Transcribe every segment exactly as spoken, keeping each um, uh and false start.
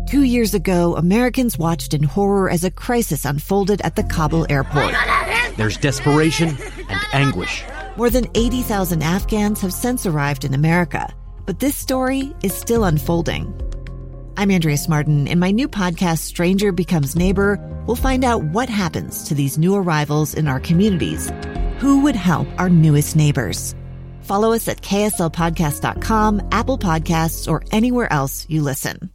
Two years ago, Americans watched in horror as a crisis unfolded at the Kabul airport. There's desperation and anguish. More than eighty thousand Afghans have since arrived in America, but this story is still unfolding. I'm Andrea Martin. In my new podcast, Stranger Becomes Neighbor, we'll find out what happens to these new arrivals in our communities. Who would help our newest neighbors? Follow us at K S L podcast dot com, Apple Podcasts, or anywhere else you listen.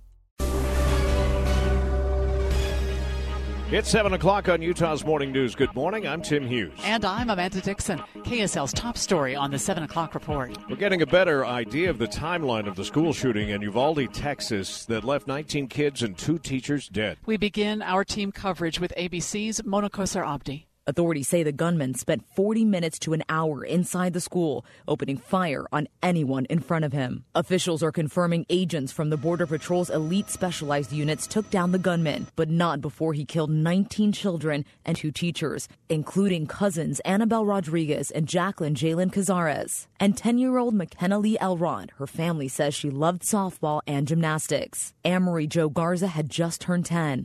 It's seven o'clock on Utah's Morning News. Good morning. I'm Tim Hughes. And I'm Amanda Dixon. K S L's top story on the seven o'clock report. We're getting a better idea of the timeline of the school shooting in Uvalde, Texas, that left nineteen kids and two teachers dead. We begin our team coverage with A B C's Mona Kosar Abdi. Authorities say the gunman spent forty minutes to an hour inside the school, opening fire on anyone in front of him. Officials are confirming agents from the Border Patrol's elite specialized units took down the gunman, but not before he killed nineteen children and two teachers, including cousins Annabelle Rodriguez and Jacqueline Jalen Cazares. And ten-year-old McKenna Lee Elrod. Her family says she loved softball and gymnastics. Anne-Marie Jo Garza had just turned ten.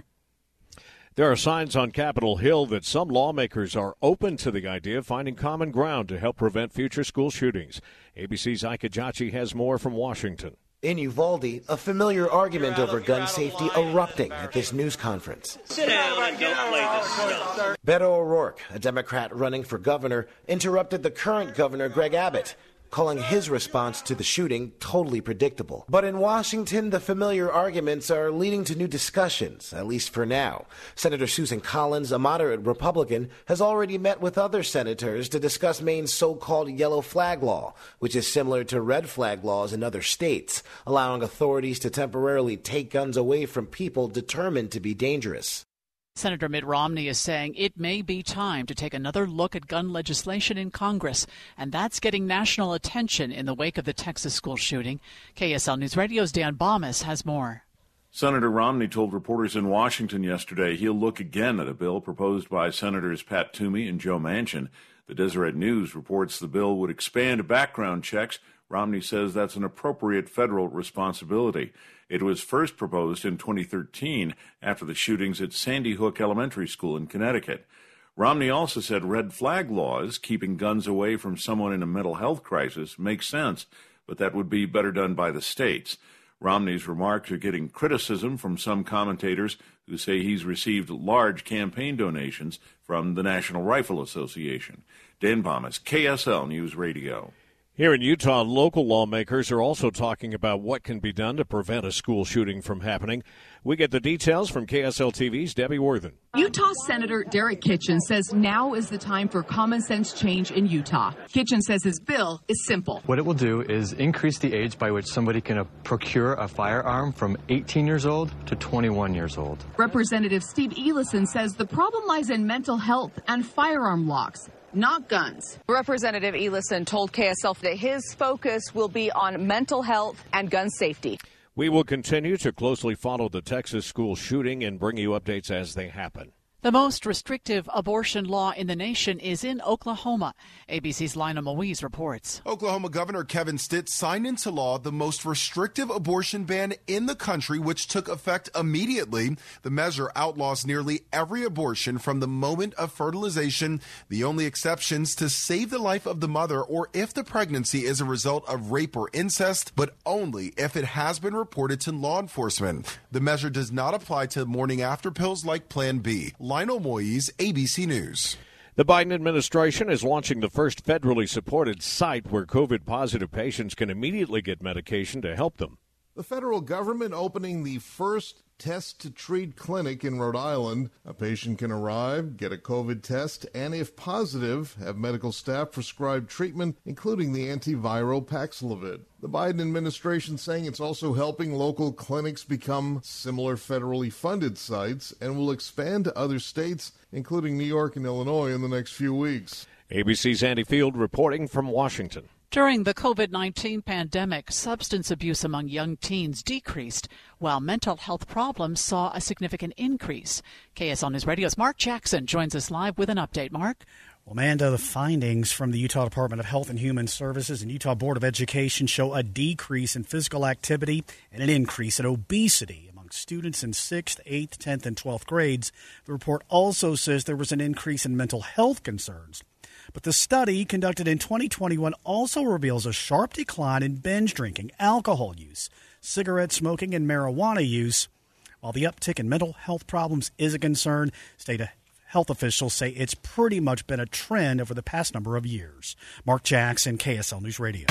There are signs on Capitol Hill that some lawmakers are open to the idea of finding common ground to help prevent future school shootings. A B C's Ike Ajachi has more from Washington. In Uvalde, a familiar argument over gun safety erupting at this news conference. Sit down and don't play this stuff. Beto O'Rourke, a Democrat running for governor, interrupted the current governor, Greg Abbott, calling his response to the shooting totally predictable. But in Washington, the familiar arguments are leading to new discussions, at least for now. Senator Susan Collins, a moderate Republican, has already met with other senators to discuss Maine's so-called yellow flag law, which is similar to red flag laws in other states, allowing authorities to temporarily take guns away from people determined to be dangerous. Senator Mitt Romney is saying it may be time to take another look at gun legislation in Congress, and that's getting national attention in the wake of the Texas school shooting. K S L News Radio's Dan Bomas has more. Senator Romney told reporters in Washington yesterday he'll look again at a bill proposed by Senators Pat Toomey and Joe Manchin. The Deseret News reports the bill would expand background checks. Romney says that's an appropriate federal responsibility. It was first proposed in twenty thirteen after the shootings at Sandy Hook Elementary School in Connecticut. Romney also said red flag laws, keeping guns away from someone in a mental health crisis, makes sense, but that would be better done by the states. Romney's remarks are getting criticism from some commentators who say he's received large campaign donations from the National Rifle Association. Dan Bomas, K S L News Radio. Here in Utah, local lawmakers are also talking about what can be done to prevent a school shooting from happening. We get the details from K S L T V's Debbie Worthen. Utah Senator Derek Kitchen says now is the time for common sense change in Utah. Kitchen says his bill is simple. What it will do is increase the age by which somebody can uh, procure a firearm from eighteen years old to twenty-one years old. Representative Steve Elison says the problem lies in mental health and firearm locks, not guns. Representative Elison told K S L that his focus will be on mental health and gun safety. We will continue to closely follow the Texas school shooting and bring you updates as they happen. The most restrictive abortion law in the nation is in Oklahoma. A B C's Lionel Moise reports. Oklahoma Governor Kevin Stitt signed into law the most restrictive abortion ban in the country, which took effect immediately. The measure outlaws nearly every abortion from the moment of fertilization, the only exceptions to save the life of the mother or if the pregnancy is a result of rape or incest, but only if it has been reported to law enforcement. The measure does not apply to morning after pills like Plan B. Lionel Moise, A B C News. The Biden administration is launching the first federally supported site where COVID-positive patients can immediately get medication to help them. The federal government opening the first test-to-treat clinic in Rhode Island. A patient can arrive, get a COVID test, and if positive, have medical staff prescribe treatment, including the antiviral Paxlovid. The Biden administration saying it's also helping local clinics become similar federally funded sites and will expand to other states, including New York and Illinois, in the next few weeks. A B C's Andy Field reporting from Washington. During the COVID nineteen pandemic, substance abuse among young teens decreased, while mental health problems saw a significant increase. K S L News Radio's Mark Jackson joins us live with an update. Mark? Well, Amanda, the findings from the Utah Department of Health and Human Services and Utah Board of Education show a decrease in physical activity and an increase in obesity among among students in sixth, eighth, tenth, and twelfth grades. The report also says there was an increase in mental health concerns. But the study conducted in twenty twenty-one also reveals a sharp decline in binge drinking, alcohol use, cigarette smoking, and marijuana use. While the uptick in mental health problems is a concern, state health officials say it's pretty much been a trend over the past number of years. Mark Jackson, K S L News Radio.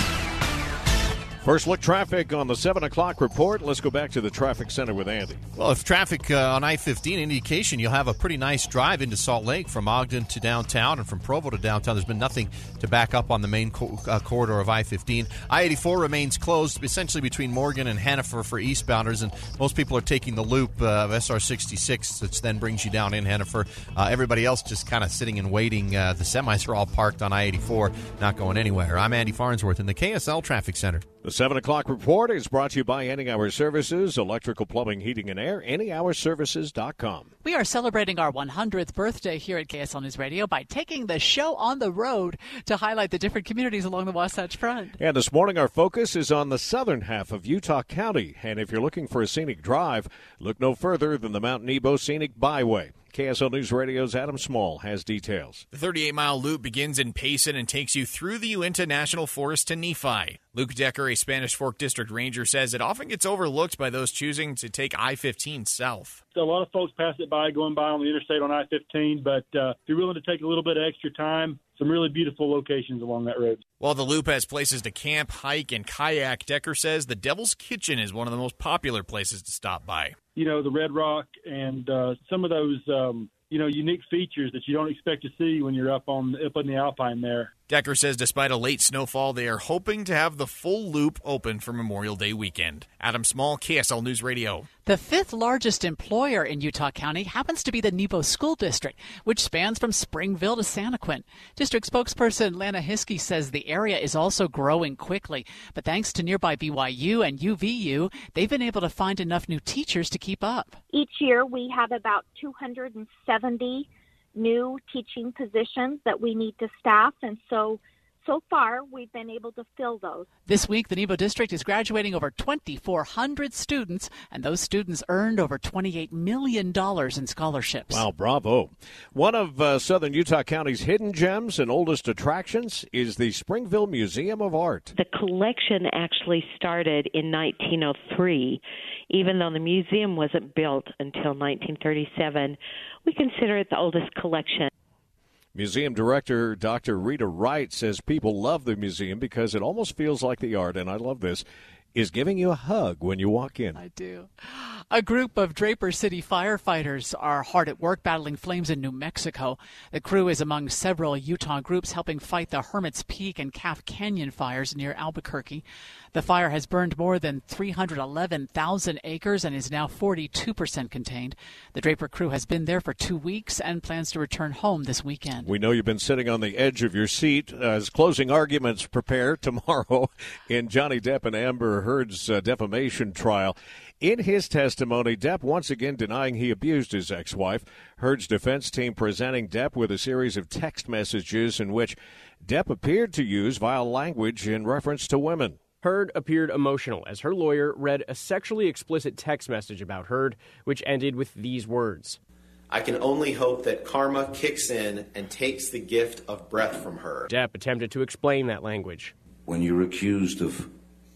First look traffic on the seven o'clock report. Let's go back to the traffic center with Andy. Well, if traffic uh, on I fifteen indication, you'll have a pretty nice drive into Salt Lake from Ogden to downtown and from Provo to downtown. There's been nothing to back up on the main co- uh, corridor of I fifteen. I eighty-four remains closed essentially between Morgan and Hannaford for eastbounders, and most people are taking the loop uh, of S R sixty-six, which then brings you down in Hannaford. Uh, everybody else just kind of sitting and waiting. Uh, the semis are all parked on I eighty-four, not going anywhere. I'm Andy Farnsworth in the K S L Traffic Center. The seven o'clock report is brought to you by Any Hour Services, electrical, plumbing, heating, and air, any hour services dot com. We are celebrating our one hundredth birthday here at K S L News Radio by taking the show on the road to highlight the different communities along the Wasatch Front. And this morning our focus is on the southern half of Utah County. And if you're looking for a scenic drive, look no further than the Mount Nebo Scenic Byway. K S L News Radio's Adam Small has details. The thirty-eight mile loop begins in Payson and takes you through the Uinta National Forest to Nephi. Luke Decker, a Spanish Fork District Ranger, says it often gets overlooked by those choosing to take I fifteen south. So a lot of folks pass it by going by on the interstate on I fifteen, but uh, if you're willing to take a little bit of extra time, some really beautiful locations along that road. While the loop has places to camp, hike, and kayak, Decker says the Devil's Kitchen is one of the most popular places to stop by. You know, the Red Rock and uh, some of those, um, you know, unique features that you don't expect to see when you're up on up in the Alpine there. Decker says despite a late snowfall, they are hoping to have the full loop open for Memorial Day weekend. Adam Small, K S L News Radio. The fifth largest employer in Utah County happens to be the Nebo School District, which spans from Springville to Santaquin. District spokesperson Lana Hiskey says the area is also growing quickly, but thanks to nearby B Y U and U V U, they've been able to find enough new teachers to keep up. Each year we have about two hundred seventy new teaching positions that we need to staff, and so so far we've been able to fill those. This week, the Nebo District is graduating over twenty-four hundred students, and those students earned over twenty-eight million dollars in scholarships. Wow, bravo. One of uh, southern Utah County's hidden gems and oldest attractions is the Springville Museum of Art. The collection actually started in nineteen oh three. Even though the museum wasn't built until nineteen thirty-seven, we consider it the oldest collection. Museum director Doctor Rita Wright says people love the museum because it almost feels like the art, and I love this, is giving you a hug when you walk in. I do. A group of Draper City firefighters are hard at work battling flames in New Mexico. The crew is among several Utah groups helping fight the Hermit's Peak and Calf Canyon fires near Albuquerque. The fire has burned more than three hundred eleven thousand acres and is now forty-two percent contained. The Draper crew has been there for two weeks and plans to return home this weekend. We know you've been sitting on the edge of your seat as closing arguments prepare tomorrow in Johnny Depp and Amber Heard's uh, defamation trial. In his testimony, Depp once again denying he abused his ex-wife. Heard's defense team presenting Depp with a series of text messages in which Depp appeared to use vile language in reference to women. Heard appeared emotional as her lawyer read a sexually explicit text message about Heard, which ended with these words. I can only hope that karma kicks in and takes the gift of breath from her. Depp attempted to explain that language. When you're accused of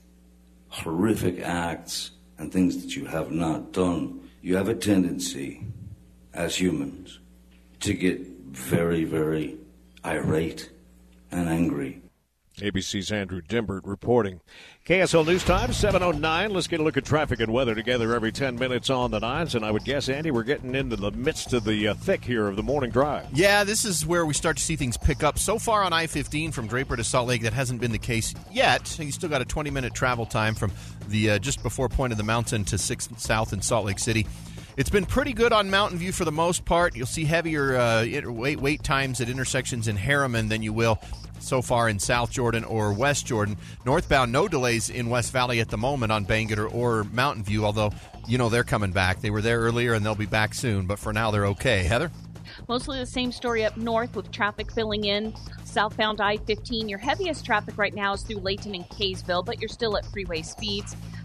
horrific acts and things that you have not done, you have a tendency, as humans, to get very, very irate and angry. A B C's Andrew Dimbert reporting. K S L News Time, seven oh nine. Let's get a look at traffic and weather together every ten minutes on the nines. And I would guess, Andy, we're getting into the midst of the uh, thick here of the morning drive. Yeah, this is where we start to see things pick up. So far on I fifteen from Draper to Salt Lake, that hasn't been the case yet. You still got a twenty-minute travel time from the uh, just before Point of the Mountain to sixth South in Salt Lake City. It's been pretty good on Mountain View for the most part. You'll see heavier uh, wait, wait times at intersections in Harriman than you will so far in South Jordan or West Jordan. Northbound, no delays in West Valley at the moment on Bangerter or Mountain View, although, you know, they're coming back. They were there earlier and they'll be back soon, but for now they're okay. Heather? Mostly the same story up north with traffic filling in. Southbound I fifteen, your heaviest traffic right now is through Layton and Kaysville, but you're still at freeway speeds.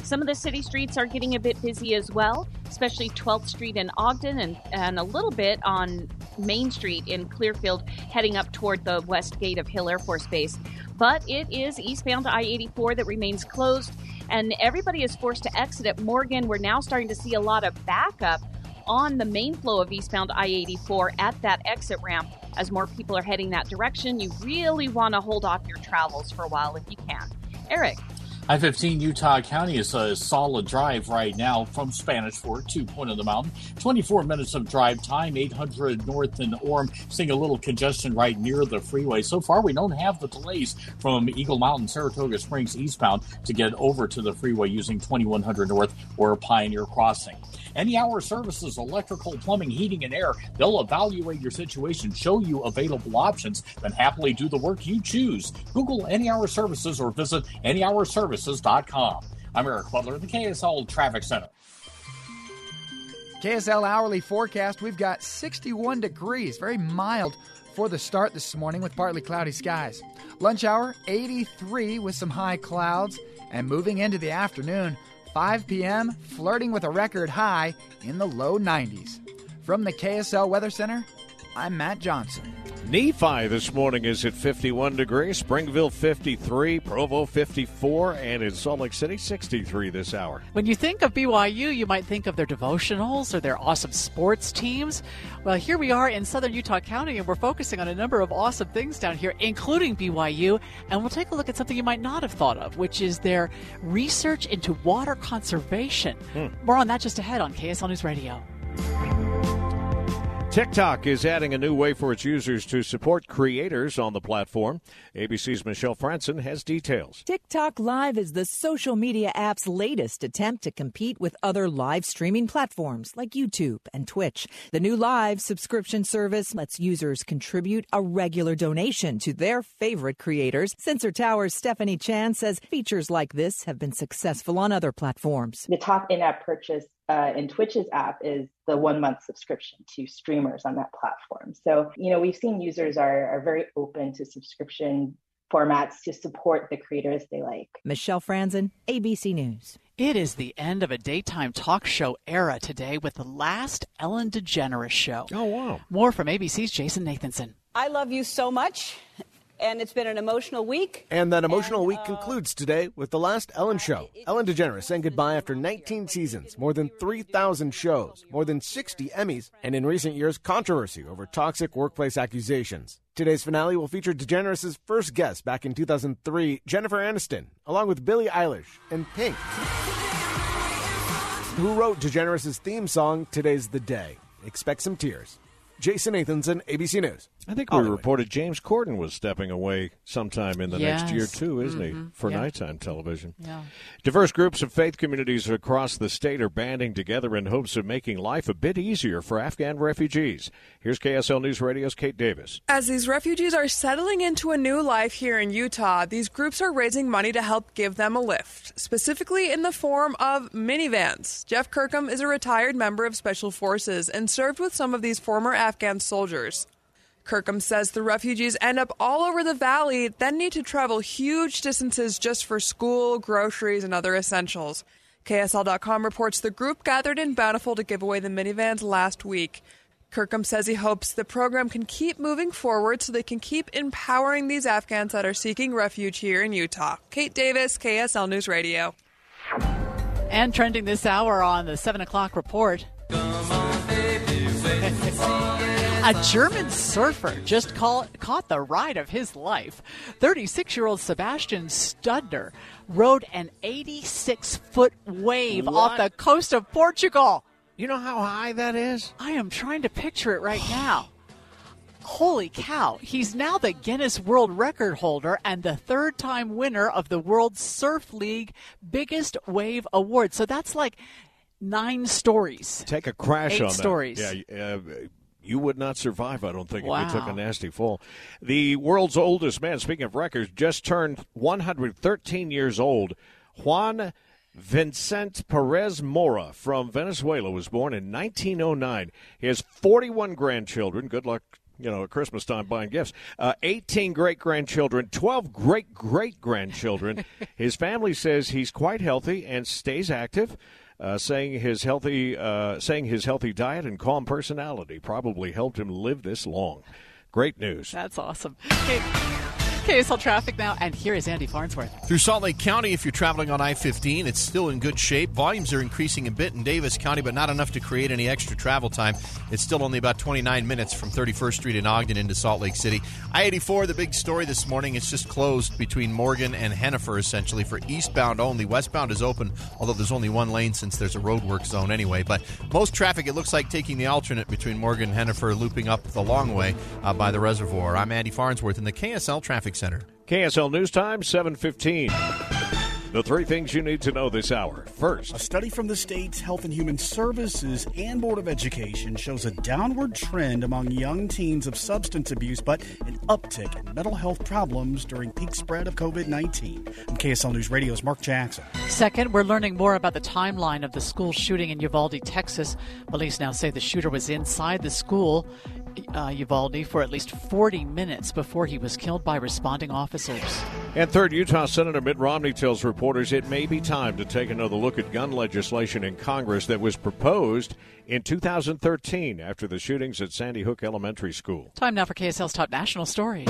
Some of the city streets are getting a bit busy as well, especially twelfth Street in Ogden and, and a little bit on Main Street in Clearfield, heading up toward the west gate of Hill Air Force Base. But it is eastbound I eighty-four that remains closed, and everybody is forced to exit at Morgan. We're now starting to see a lot of backup on the main flow of eastbound I eighty-four at that exit ramp. As more people are heading that direction, you really want to hold off your travels for a while if you can. Eric. I fifteen Utah County is a solid drive right now from Spanish Fork to Point of the Mountain. twenty-four minutes of drive time, eight hundred north in Orem. Seeing a little congestion right near the freeway. So far, we don't have the delays from Eagle Mountain, Saratoga Springs eastbound to get over to the freeway using twenty-one hundred north or Pioneer Crossing. Any Hour Services, electrical, plumbing, heating, and air. They'll evaluate your situation, show you available options, then happily do the work you choose. Google Any Hour Services or visit any hour services dot com. I'm Eric Butler, the K S L Traffic Center. K S L hourly forecast, we've got sixty-one degrees, very mild for the start this morning with partly cloudy skies. Lunch hour, eighty-three with some high clouds, and moving into the afternoon, five p.m., flirting with a record high in the low nineties. From the K S L Weather Center, I'm Matt Johnson. Nephi this morning is at fifty-one degrees, Springville fifty-three, Provo fifty-four, and in Salt Lake City sixty-three this hour. When you think of B Y U, you might think of their devotionals or their awesome sports teams. Well, here we are in southern Utah County, and we're focusing on a number of awesome things down here, including B Y U, and we'll take a look at something you might not have thought of, which is their research into water conservation. Hmm. More on that just ahead on K S L News Radio. TikTok is adding a new way for its users to support creators on the platform. A B C's Michelle Franson has details. TikTok Live is the social media app's latest attempt to compete with other live streaming platforms like YouTube and Twitch. The new Live subscription service lets users contribute a regular donation to their favorite creators. Sensor Tower's Stephanie Chan says features like this have been successful on other platforms. The top in-app purchase Uh, in Twitch's app is the one-month subscription to streamers on that platform. So, you know, we've seen users are, are very open to subscription formats to support the creators they like. Michelle Franzen, A B C News. It is the end of a daytime talk show era today with the last Ellen DeGeneres show. Oh, wow. More from A B C's Jason Nathanson. I love you so much. And it's been an emotional week. And that emotional and, week uh, concludes today with the last Ellen show. Ellen DeGeneres saying goodbye after nineteen seasons, more than three thousand shows, more than sixty Emmys, and in recent years, controversy over toxic workplace accusations. Today's finale will feature DeGeneres' first guest back in two thousand three, Jennifer Aniston, along with Billie Eilish and Pink, who wrote DeGeneres' theme song, Today's the Day. Expect some tears. Jason Nathanson, A B C News. I think we reported James Corden was stepping away sometime in the yes. next year, too, isn't mm-hmm. he, for yeah. nighttime television? Yeah. Diverse groups of faith communities across the state are banding together in hopes of making life a bit easier for Afghan refugees. Here's K S L News Radio's Kate Davis. As these refugees are settling into a new life here in Utah, these groups are raising money to help give them a lift, specifically in the form of minivans. Jeff Kirkham is a retired member of Special Forces and served with some of these former Afghan soldiers. Kirkham says the refugees end up all over the valley, then need to travel huge distances just for school, groceries, and other essentials. K S L dot com reports the group gathered in Bountiful to give away the minivans last week. Kirkham says he hopes the program can keep moving forward so they can keep empowering these Afghans that are seeking refuge here in Utah. Kate Davis, K S L News Radio. And trending this hour on the seven o'clock report. A German surfer just call, caught the ride of his life. thirty-six-year-old Sebastian Studner rode an eighty-six foot wave What? off the coast of Portugal. You know how high that is? I am trying to picture it right now. Holy cow. He's now the Guinness World Record holder and the third-time winner of the World Surf League Biggest Wave Award. So that's like nine stories. Take a crash Eight on that. stories. Yeah, uh, you would not survive, I don't think, wow. if you took a nasty fall. The world's oldest man, speaking of records, just turned one hundred thirteen years old. Juan Vicente Perez Mora from Venezuela was born in nineteen oh nine. He has forty-one grandchildren. Good luck you know, at Christmas time buying gifts. Uh, eighteen great-grandchildren, twelve great-great-grandchildren. His family says he's quite healthy and stays active, uh, saying his healthy uh, saying his healthy diet and calm personality probably helped him live this long. Great news. That's awesome. Hey. K S L traffic now, and here is Andy Farnsworth. Through Salt Lake County, if you're traveling on I fifteen, it's still in good shape. Volumes are increasing a bit in Davis County, but not enough to create any extra travel time. It's still only about twenty-nine minutes from thirty-first Street in Ogden into Salt Lake City. I eighty-four, the big story this morning, it's just closed between Morgan and Hennifer, essentially, for eastbound only. Westbound is open, although there's only one lane since there's a roadwork zone anyway. But most traffic, it looks like taking the alternate between Morgan and Hennifer, looping up the long way uh, by the reservoir. I'm Andy Farnsworth in the K S L Traffic Center. K S L News Time, seven fifteen. The three things you need to know this hour. First, a study from the state's Health and Human Services and Board of Education shows a downward trend among young teens of substance abuse, but an uptick in mental health problems during peak spread of covid nineteen. I'm K S L News Radio's Mark Jackson. Second, we're learning more about the timeline of the school shooting in Uvalde, Texas. Police now say the shooter was inside the school, uh, Uvalde, for at least forty minutes before he was killed by responding officers. And third, Utah Senator Mitt Romney tells reporters it may be time to take another look at gun legislation in Congress that was proposed in two thousand thirteen after the shootings at Sandy Hook Elementary School. Time now for K S L's top national stories.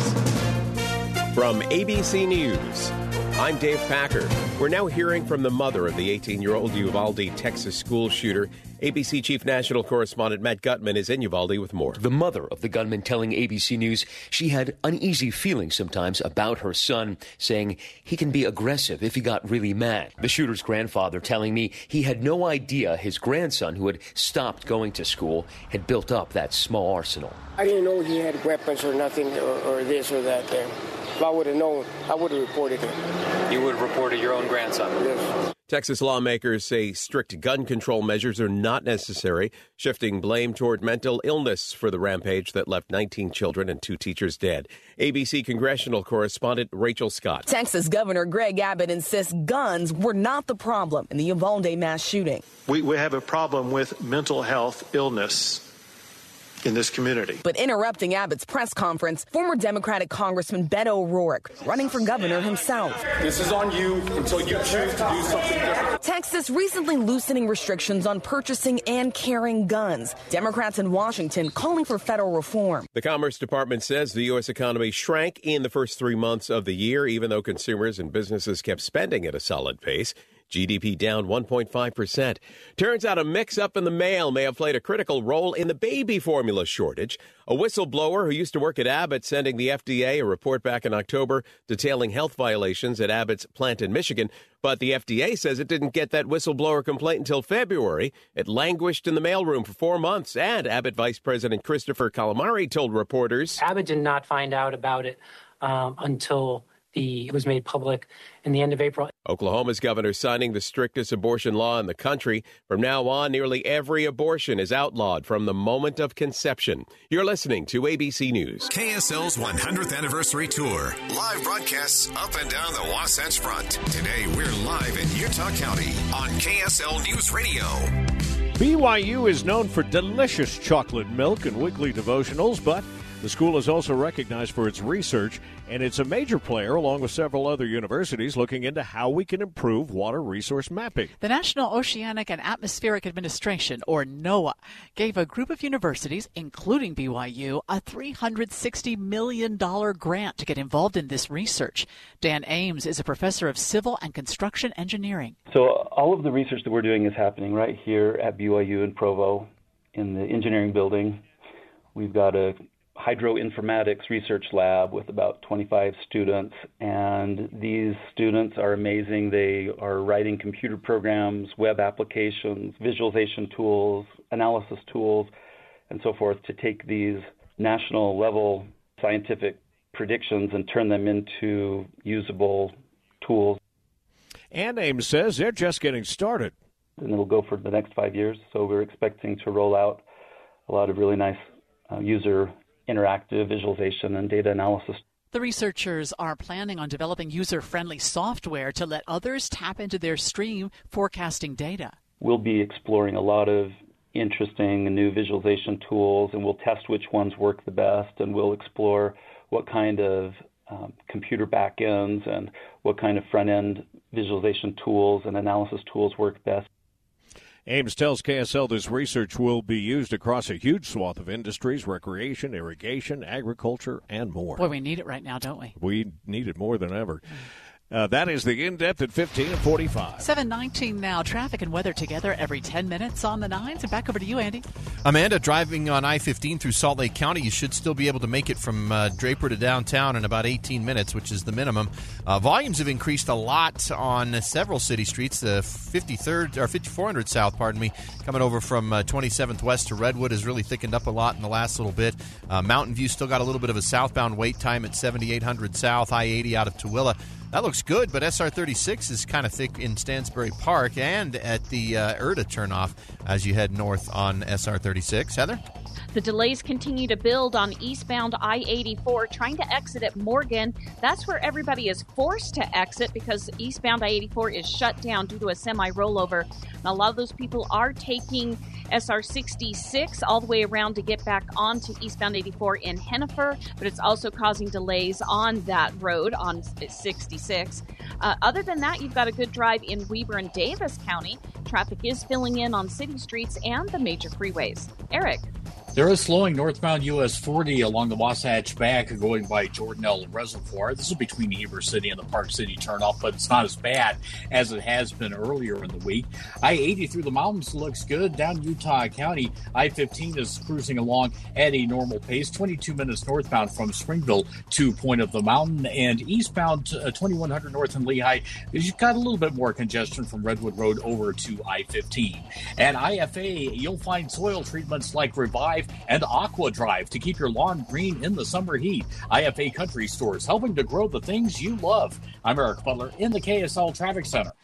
From A B C News, I'm Dave Packer. We're now hearing from the mother of the eighteen-year-old Uvalde, Texas school shooter. A B C Chief National Correspondent Matt Gutman is in Uvalde with more. The mother of the gunman telling A B C News she had uneasy feelings sometimes about her son, saying he can be aggressive if he got really mad. The shooter's grandfather telling me he had no idea his grandson, who had stopped going to school, had built up that small arsenal. I didn't know he had weapons or nothing or, or this or that there. If I would have known, I would have reported him. You would have reported your own grandson? Yes. Texas lawmakers say strict gun control measures are not necessary, shifting blame toward mental illness for the rampage that left nineteen children and two teachers dead. A B C congressional correspondent Rachel Scott. Texas Governor Greg Abbott insists guns were not the problem in the Uvalde mass shooting. We, we have a problem with mental health illness in this community. But interrupting Abbott's press conference, former Democratic Congressman Beto O'Rourke, running for governor himself. This is on you until you choose to do something different. Texas recently loosening restrictions on purchasing and carrying guns. Democrats in Washington calling for federal reform. The Commerce Department says the U S economy shrank in the first three months of the year, even though consumers and businesses kept spending at a solid pace. G D P down one point five percent. Turns out a mix-up in the mail may have played a critical role in the baby formula shortage. A whistleblower who used to work at Abbott sending the F D A a report back in October detailing health violations at Abbott's plant in Michigan. But the F D A says it didn't get that whistleblower complaint until February. It languished in the mailroom for four months. And Abbott Vice President Christopher Calamari told reporters Abbott did not find out about it um, until The, it was made public in the end of April. Oklahoma's governor signing the strictest abortion law in the country. From now on, nearly every abortion is outlawed from the moment of conception. You're listening to A B C News. K S L's one hundredth anniversary tour. Live broadcasts up and down the Wasatch Front. Today, we're live in Utah County on K S L News Radio. B Y U is known for delicious chocolate milk and weekly devotionals, but the school is also recognized for its research, and it's a major player, along with several other universities, looking into how we can improve water resource mapping. The National Oceanic and Atmospheric Administration, or NOAA, gave a group of universities, including B Y U, a three hundred sixty million dollars grant to get involved in this research. Dan Ames is a professor of civil and construction engineering. So all of the research that we're doing is happening right here at B Y U in Provo in the engineering building. We've got a hydroinformatics research lab with about twenty-five students, and these students are amazing. They are writing computer programs, web applications, visualization tools, analysis tools, and so forth to take these national level scientific predictions and turn them into usable tools. And Ames says they're just getting started. And it'll go for the next five years, so we're expecting to roll out a lot of really nice uh, user interactive visualization and data analysis. The researchers are planning on developing user-friendly software to let others tap into their stream forecasting data. We'll be exploring a lot of interesting new visualization tools, and we'll test which ones work the best, and we'll explore what kind of um, computer backends and what kind of front-end visualization tools and analysis tools work best. Ames tells K S L this research will be used across a huge swath of industries: recreation, irrigation, agriculture, and more. Boy, we need it right now, don't we? We need it more than ever. Uh, that is the In-Depth at fifteen and forty-five. seven nineteen now. Traffic and weather together every ten minutes on the nines. And back over to you, Andy. Amanda, driving on I fifteen through Salt Lake County, you should still be able to make it from uh, Draper to downtown in about eighteen minutes, which is the minimum. Uh, volumes have increased a lot on several city streets. The fifty-third or fifty-four hundred South, pardon me, coming over from uh, twenty-seventh West to Redwood has really thickened up a lot in the last little bit. Uh, Mountain View still got a little bit of a southbound wait time at seventy-eight hundred South, I eighty out of Tooele. That looks good, but S R thirty-six is kind of thick in Stansbury Park and at the uh, Erta turnoff as you head north on S R thirty-six. Heather? The delays continue to build on eastbound I eighty-four, trying to exit at Morgan. That's where everybody is forced to exit because eastbound I eighty-four is shut down due to a semi-rollover. Now, a lot of those people are taking S R sixty-six all the way around to get back onto eastbound eighty-four in Hennifer, but it's also causing delays on that road on sixty-six. Uh, other than that, you've got a good drive in Weber and Davis County. Traffic is filling in on city streets and the major freeways. Eric? There is slowing northbound U S forty along the Wasatch Back going by Jordanelle Reservoir. This is between Heber City and the Park City turnoff, but it's not as bad as it has been earlier in the week. I eighty through the mountains looks good. Down Utah County, I fifteen is cruising along at a normal pace, twenty-two minutes northbound from Springville to Point of the Mountain. And eastbound uh, twenty-one hundred north in Lehigh, you've got a little bit more congestion from Redwood Road over to I fifteen. At I F A, you'll find soil treatments like Revive and Aqua Drive to keep your lawn green in the summer heat. I F A Country Stores, helping to grow the things you love. I'm Eric Butler in the K S L Traffic Center.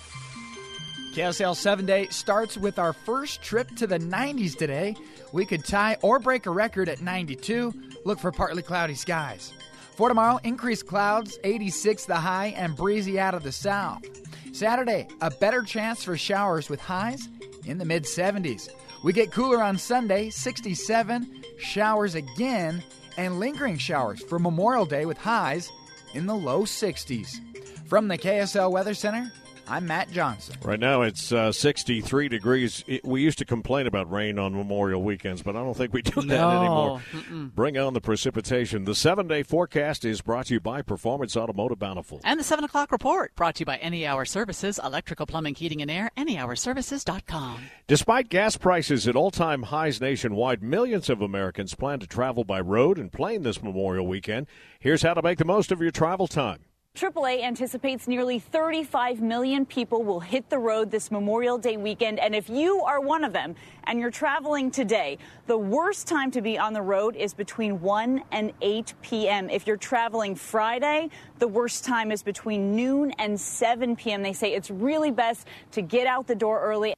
K S L seven Day starts with our first trip to the nineties today. We could tie or break a record at ninety-two. Look for partly cloudy skies. For tomorrow, increased clouds, eighty-six the high, and breezy out of the south. Saturday, a better chance for showers with highs in the mid seventies. We get cooler on Sunday, sixty-seven, showers again, and lingering showers for Memorial Day with highs in the low sixties. From the K S L Weather Center, I'm Matt Johnson. Right now it's uh, sixty-three degrees. It, we used to complain about rain on Memorial weekends, but I don't think we do that no. anymore. Mm-mm. Bring on the precipitation. The seven-day forecast is brought to you by Performance Automotive Bountiful. And the seven o'clock report brought to you by Any Hour Services, electrical, plumbing, heating, and air, any hour services dot com. Despite gas prices at all-time highs nationwide, millions of Americans plan to travel by road and plane this Memorial weekend. Here's how to make the most of your travel time. triple A anticipates nearly thirty-five million people will hit the road this Memorial Day weekend. And if you are one of them and you're traveling today, the worst time to be on the road is between one and eight p.m. If you're traveling Friday, the worst time is between noon and seven p.m. They say it's really best to get out the door early.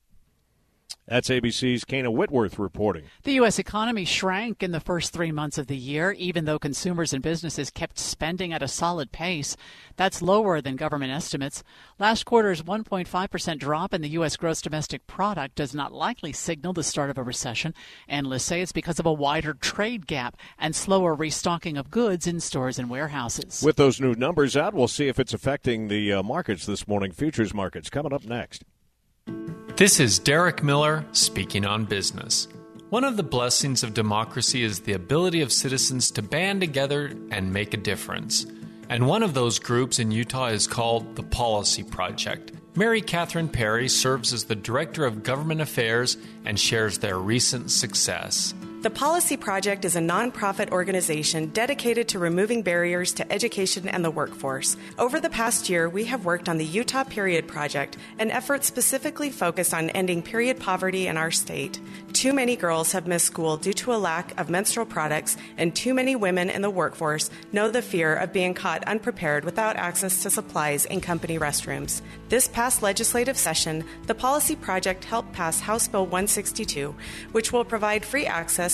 That's A B C's Kana Whitworth reporting. The U S economy shrank in the first three months of the year, even though consumers and businesses kept spending at a solid pace. That's lower than government estimates. Last quarter's one point five percent drop in the U S gross domestic product does not likely signal the start of a recession. Analysts say it's because of a wider trade gap and slower restocking of goods in stores and warehouses. With those new numbers out, we'll see if it's affecting the uh, markets this morning. Futures markets coming up next. This is Derek Miller speaking on business. One of the blessings of democracy is the ability of citizens to band together and make a difference. And one of those groups in Utah is called the Policy Project. Mary Catherine Perry serves as the Director of Government Affairs and shares their recent success. The Policy Project is a nonprofit organization dedicated to removing barriers to education and the workforce. Over the past year, we have worked on the Utah Period Project, an effort specifically focused on ending period poverty in our state. Too many girls have missed school due to a lack of menstrual products, and too many women in the workforce know the fear of being caught unprepared without access to supplies in company restrooms. This past legislative session, the Policy Project helped pass House Bill one sixty-two, which will provide free access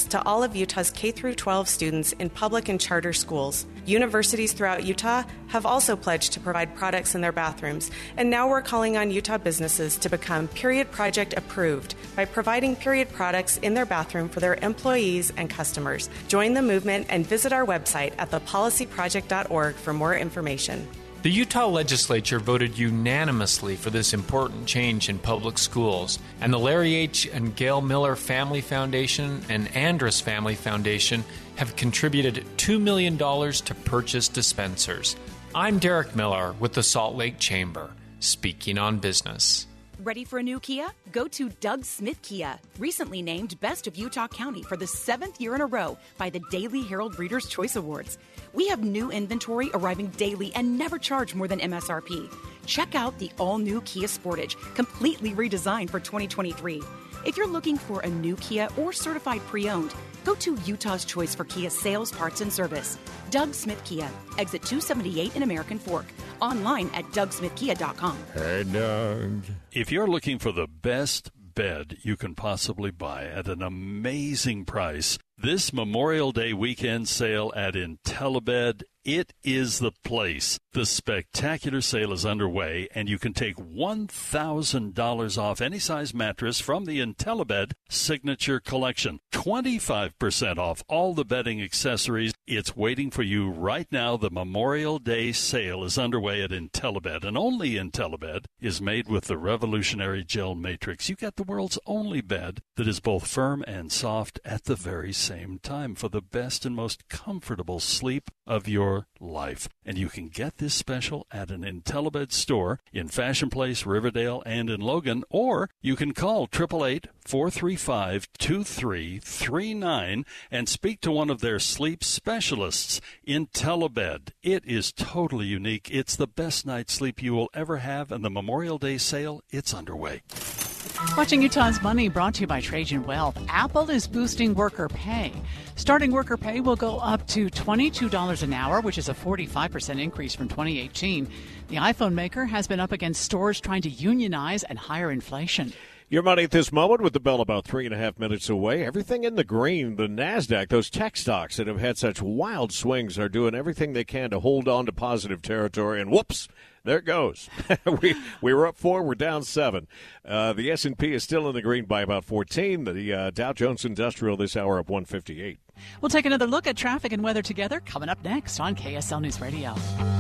scholarships to all of Utah's K through twelve students in public and charter schools. Universities throughout Utah have also pledged to provide products in their bathrooms, and now we're calling on Utah businesses to become Period Project approved by providing Period products in their bathroom for their employees and customers. Join the movement and visit our website at the policy project dot org for more information. The Utah legislature voted unanimously for this important change in public schools, and the Larry H. and Gail Miller Family Foundation and Andrus Family Foundation have contributed two million dollars to purchase dispensers. I'm Derek Miller with the Salt Lake Chamber, speaking on business. Ready for a new Kia? Go to Doug Smith Kia, recently named Best of Utah County for the seventh year in a row by the Daily Herald Reader's Choice Awards. We have new inventory arriving daily and never charge more than M S R P. Check out the all-new Kia Sportage, completely redesigned for twenty twenty-three. If you're looking for a new Kia or certified pre-owned, go to Utah's Choice for Kia sales, parts, and service. Doug Smith Kia, exit two seventy-eight in American Fork. Online at doug smith kia dot com. Hey, Doug. If you're looking for the best bed you can possibly buy at an amazing price, this Memorial Day weekend sale at IntelliBed, it is the place. The spectacular sale is underway, and you can take one thousand dollars off any size mattress from the IntelliBed Signature Collection. twenty-five percent off all the bedding accessories. It's waiting for you right now. The Memorial Day sale is underway at IntelliBed, and only IntelliBed is made with the revolutionary gel matrix. You get the world's only bed that is both firm and soft at the very same time for the best and most comfortable sleep of your life. And you can get this special at an IntelliBed store in Fashion Place, Riverdale, and in Logan, or you can call eight eight eight, four three five, two three three nine and speak to one of their sleep specialists. IntelliBed. It is totally unique. It's the best night's sleep you will ever have, and the Memorial Day sale, it's underway. Watching Utah's Money, brought to you by Trajan Wealth. Apple is boosting worker pay. Starting worker pay will go up to twenty-two dollars an hour, which is a forty-five percent increase from twenty eighteen. The iPhone maker has been up against stores trying to unionize and higher inflation. Your money at this moment with the bell about three and a half minutes away. Everything in the green. The NASDAQ, those tech stocks that have had such wild swings, are doing everything they can to hold on to positive territory, and whoops, there it goes. we we were up four, we're down seven. Uh, the S and P is still in the green by about fourteen. The uh, Dow Jones Industrial this hour up one fifty-eight. We'll take another look at traffic and weather together coming up next on K S L News Radio.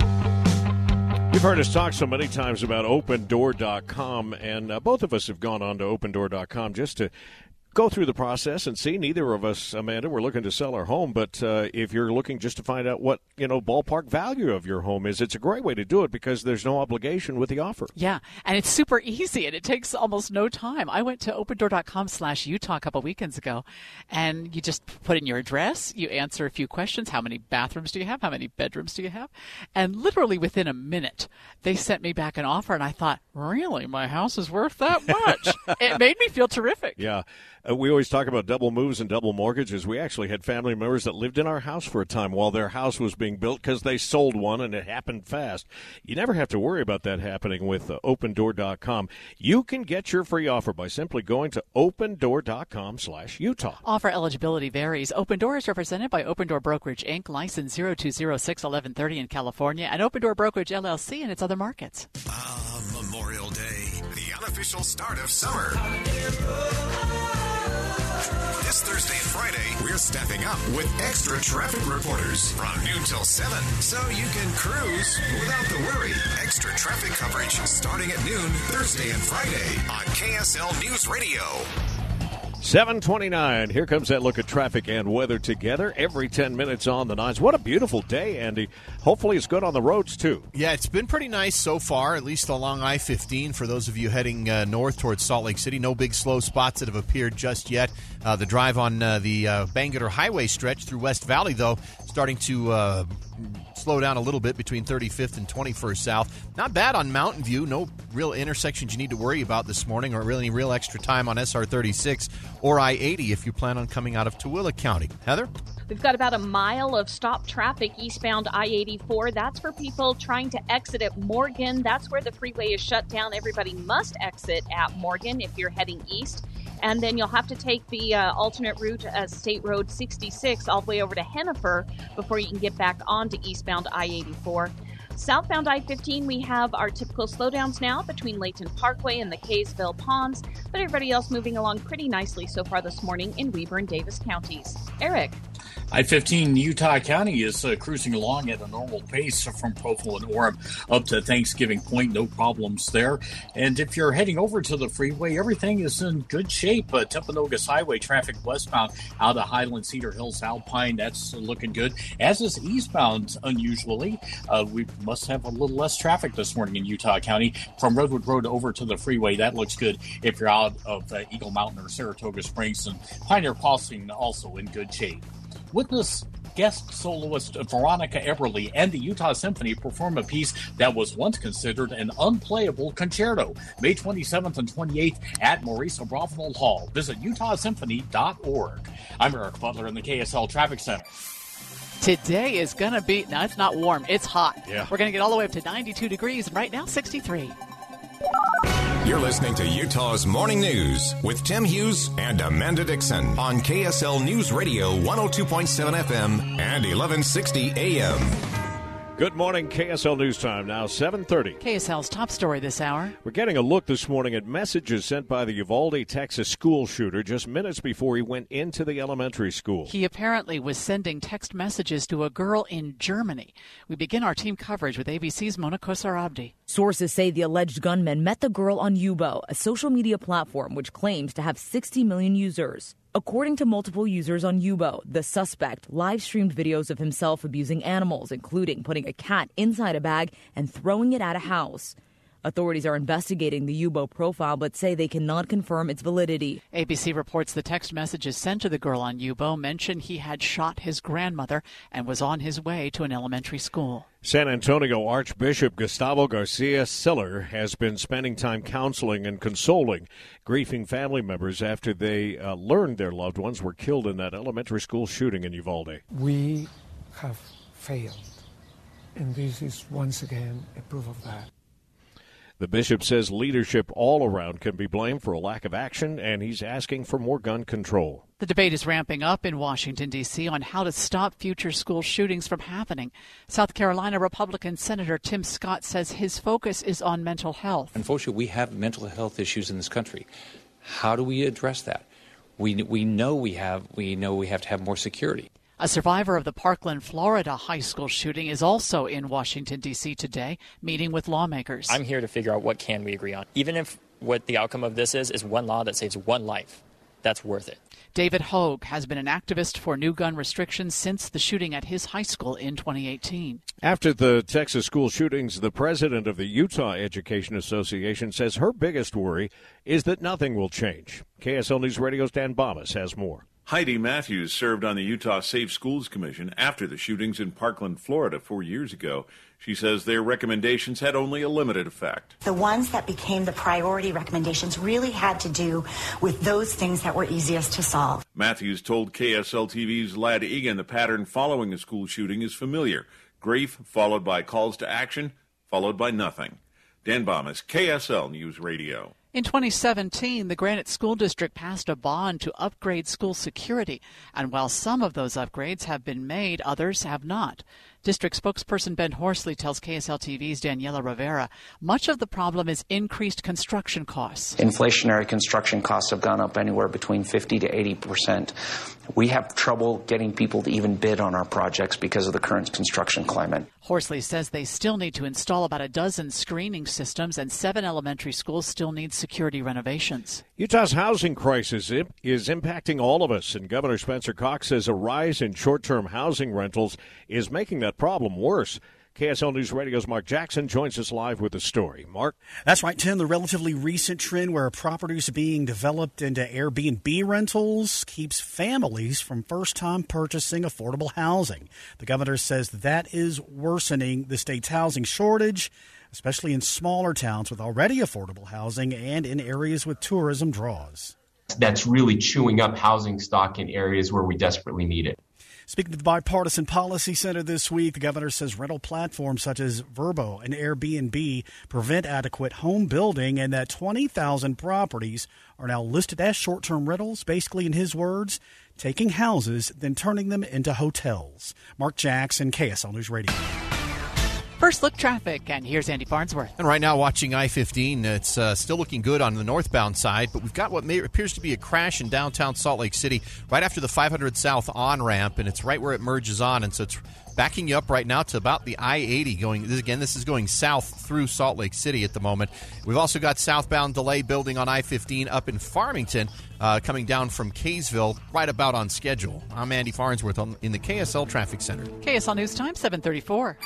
You've heard us talk so many times about open door dot com, and uh, both of us have gone on to open door dot com just to go through the process and see. Neither of us, Amanda, we're looking to sell our home, but uh, if you're looking just to find out what, you know, ballpark value of your home is, it's a great way to do it because there's no obligation with the offer. Yeah, and it's super easy, and it takes almost no time. I went to open door dot com slash Utah a couple weekends ago, and you just put in your address, you answer a few questions. How many bathrooms do you have? How many bedrooms do you have? And literally within a minute, they sent me back an offer, and I thought, really, my house is worth that much? It made me feel terrific. Yeah. Uh, we always talk about double moves and double mortgages. We actually had family members that lived in our house for a time while their house was being built because they sold one, and it happened fast. You never have to worry about that happening with uh, open door dot com. You can get your free offer by simply going to open door dot com slash Utah. Offer eligibility varies. Open Door is represented by Open Door Brokerage, Incorporated, license zero two zero six one one three zero in California, and Open Door Brokerage, L L C, and its other markets. Ah, Memorial Day, the unofficial start of summer. This Thursday and Friday, we're stepping up with extra traffic reporters from noon till seven, so you can cruise without the worry. Extra traffic coverage starting at noon Thursday and Friday on K S L News Radio. seven twenty-nine. Here comes that look at traffic and weather together every ten minutes on the nines. What a beautiful day, Andy. Hopefully it's good on the roads, too. Yeah, it's been pretty nice so far, at least along I fifteen. For those of you heading uh, north towards Salt Lake City, no big slow spots that have appeared just yet. Uh, the drive on uh, the uh, Bangerter Highway stretch through West Valley, though, starting to uh, slow down a little bit between thirty-fifth and twenty-first South. Not bad on Mountain View. No real intersections you need to worry about this morning, or really real extra time on S R thirty-six or I eighty if you plan on coming out of Tooele County. Heather? We've got about a mile of stop traffic eastbound I eighty-four. That's for people trying to exit at Morgan. That's where the freeway is shut down. Everybody must exit at Morgan if you're heading east. And then you'll have to take the uh, alternate route, uh, State Road sixty-six, all the way over to Hennifer before you can get back onto eastbound I eighty-four. Southbound I fifteen, we have our typical slowdowns now between Layton Parkway and the Kaysville Ponds, but everybody else moving along pretty nicely so far this morning in Weber and Davis counties. Eric. I fifteen Utah County is uh, cruising along at a normal pace from Provo and Orem up to Thanksgiving Point. No problems there. And if you're heading over to the freeway, everything is in good shape. Uh, Timpanogos Highway traffic westbound out of Highland, Cedar Hills, Alpine, that's looking good. As is eastbound, unusually. Uh, we must have a little less traffic this morning in Utah County. From Redwood Road over to the freeway, that looks good if you're out of uh, Eagle Mountain or Saratoga Springs. And Pioneer Crossing also in good shape. Witness guest soloist Veronica Eberly and the Utah Symphony perform a piece that was once considered an unplayable concerto. May twenty-seventh and twenty-eighth at Maurice Abravanel Hall. Visit utah symphony dot org. I'm Eric Butler in the K S L Traffic Center. Today is going to be, no, it's not warm. It's hot. Yeah. We're going to get all the way up to ninety-two degrees, and right now, sixty-three. You're listening to Utah's Morning News with Tim Hughes and Amanda Dixon on K S L News Radio one oh two point seven F M and eleven sixty A M. Good morning, K S L News Time, now seven thirty. K S L's top story this hour. We're getting a look this morning at messages sent by the Uvalde, Texas school shooter just minutes before he went into the elementary school. He apparently was sending text messages to a girl in Germany. We begin our team coverage with A B C's Mona Kosar-Abdi. Sources say the alleged gunman met the girl on Yubo, a social media platform which claims to have sixty million users. According to multiple users on Yubo, the suspect live-streamed videos of himself abusing animals, including putting a cat inside a bag and throwing it at a house. Authorities are investigating the Yubo profile but say they cannot confirm its validity. A B C reports the text messages sent to the girl on Yubo mentioned he had shot his grandmother and was on his way to an elementary school. San Antonio Archbishop Gustavo Garcia Siller has been spending time counseling and consoling grieving family members after they uh, learned their loved ones were killed in that elementary school shooting in Uvalde. We have failed, and this is once again a proof of that. The bishop says leadership all around can be blamed for a lack of action, and he's asking for more gun control. The debate is ramping up in Washington, D C on how to stop future school shootings from happening. South Carolina Republican Senator Tim Scott says his focus is on mental health. Unfortunately, we have mental health issues in this country. How do we address that? We we know we have we know we have to have more security. A survivor of the Parkland, Florida high school shooting is also in Washington, D C today, meeting with lawmakers. I'm here to figure out what can we agree on. Even if what the outcome of this is is one law that saves one life, that's worth it. David Hogue has been an activist for new gun restrictions since the shooting at his high school in twenty eighteen. After the Texas school shootings, the president of the Utah Education Association says her biggest worry is that nothing will change. K S L News Radio's Dan Bomas has more. Heidi Matthews served on the Utah Safe Schools Commission after the shootings in Parkland, Florida, four years ago. She says their recommendations had only a limited effect. The ones that became the priority recommendations really had to do with those things that were easiest to solve. Matthews told K S L T V's Ladd Egan the pattern following a school shooting is familiar. Grief followed by calls to action, followed by nothing. Dan Bomas, K S L News Radio. In twenty seventeen, the Granite School District passed a bond to upgrade school security, and while some of those upgrades have been made, others have not. District spokesperson Ben Horsley tells K S L T V's Daniela Rivera much of the problem is increased construction costs. Inflationary construction costs have gone up anywhere between fifty to eighty percent. We have trouble getting people to even bid on our projects because of the current construction climate. Horsley says they still need to install about a dozen screening systems, and seven elementary schools still need security renovations. Utah's housing crisis is impacting all of us, and Governor Spencer Cox says a rise in short-term housing rentals is making that problem worse. K S L News Radio's Mark Jackson joins us live with the story. Mark? That's right, Tim. The relatively recent trend where properties are being developed into Airbnb rentals keeps families from first-time purchasing affordable housing. The governor says that is worsening the state's housing shortage, especially in smaller towns with already affordable housing and in areas with tourism draws. That's really chewing up housing stock in areas where we desperately need it. Speaking to the Bipartisan Policy Center this week, the governor says rental platforms such as Vrbo and Airbnb prevent adequate home building and that twenty thousand properties are now listed as short-term rentals, basically, in his words, taking houses, then turning them into hotels. Mark Jackson, K S L News Radio. First look traffic, and here's Andy Farnsworth. And right now, watching I fifteen, it's uh, still looking good on the northbound side, but we've got what may, appears to be a crash in downtown Salt Lake City right after the five hundred South on-ramp, and it's right where it merges on, and so it's backing you up right now to about the I eighty going. This, again, this is going south through Salt Lake City at the moment. We've also got southbound delay building on I fifteen up in Farmington, uh, coming down from Kaysville, right about on schedule. I'm Andy Farnsworth on, in the K S L Traffic Center. K S L News Time, seven thirty-four.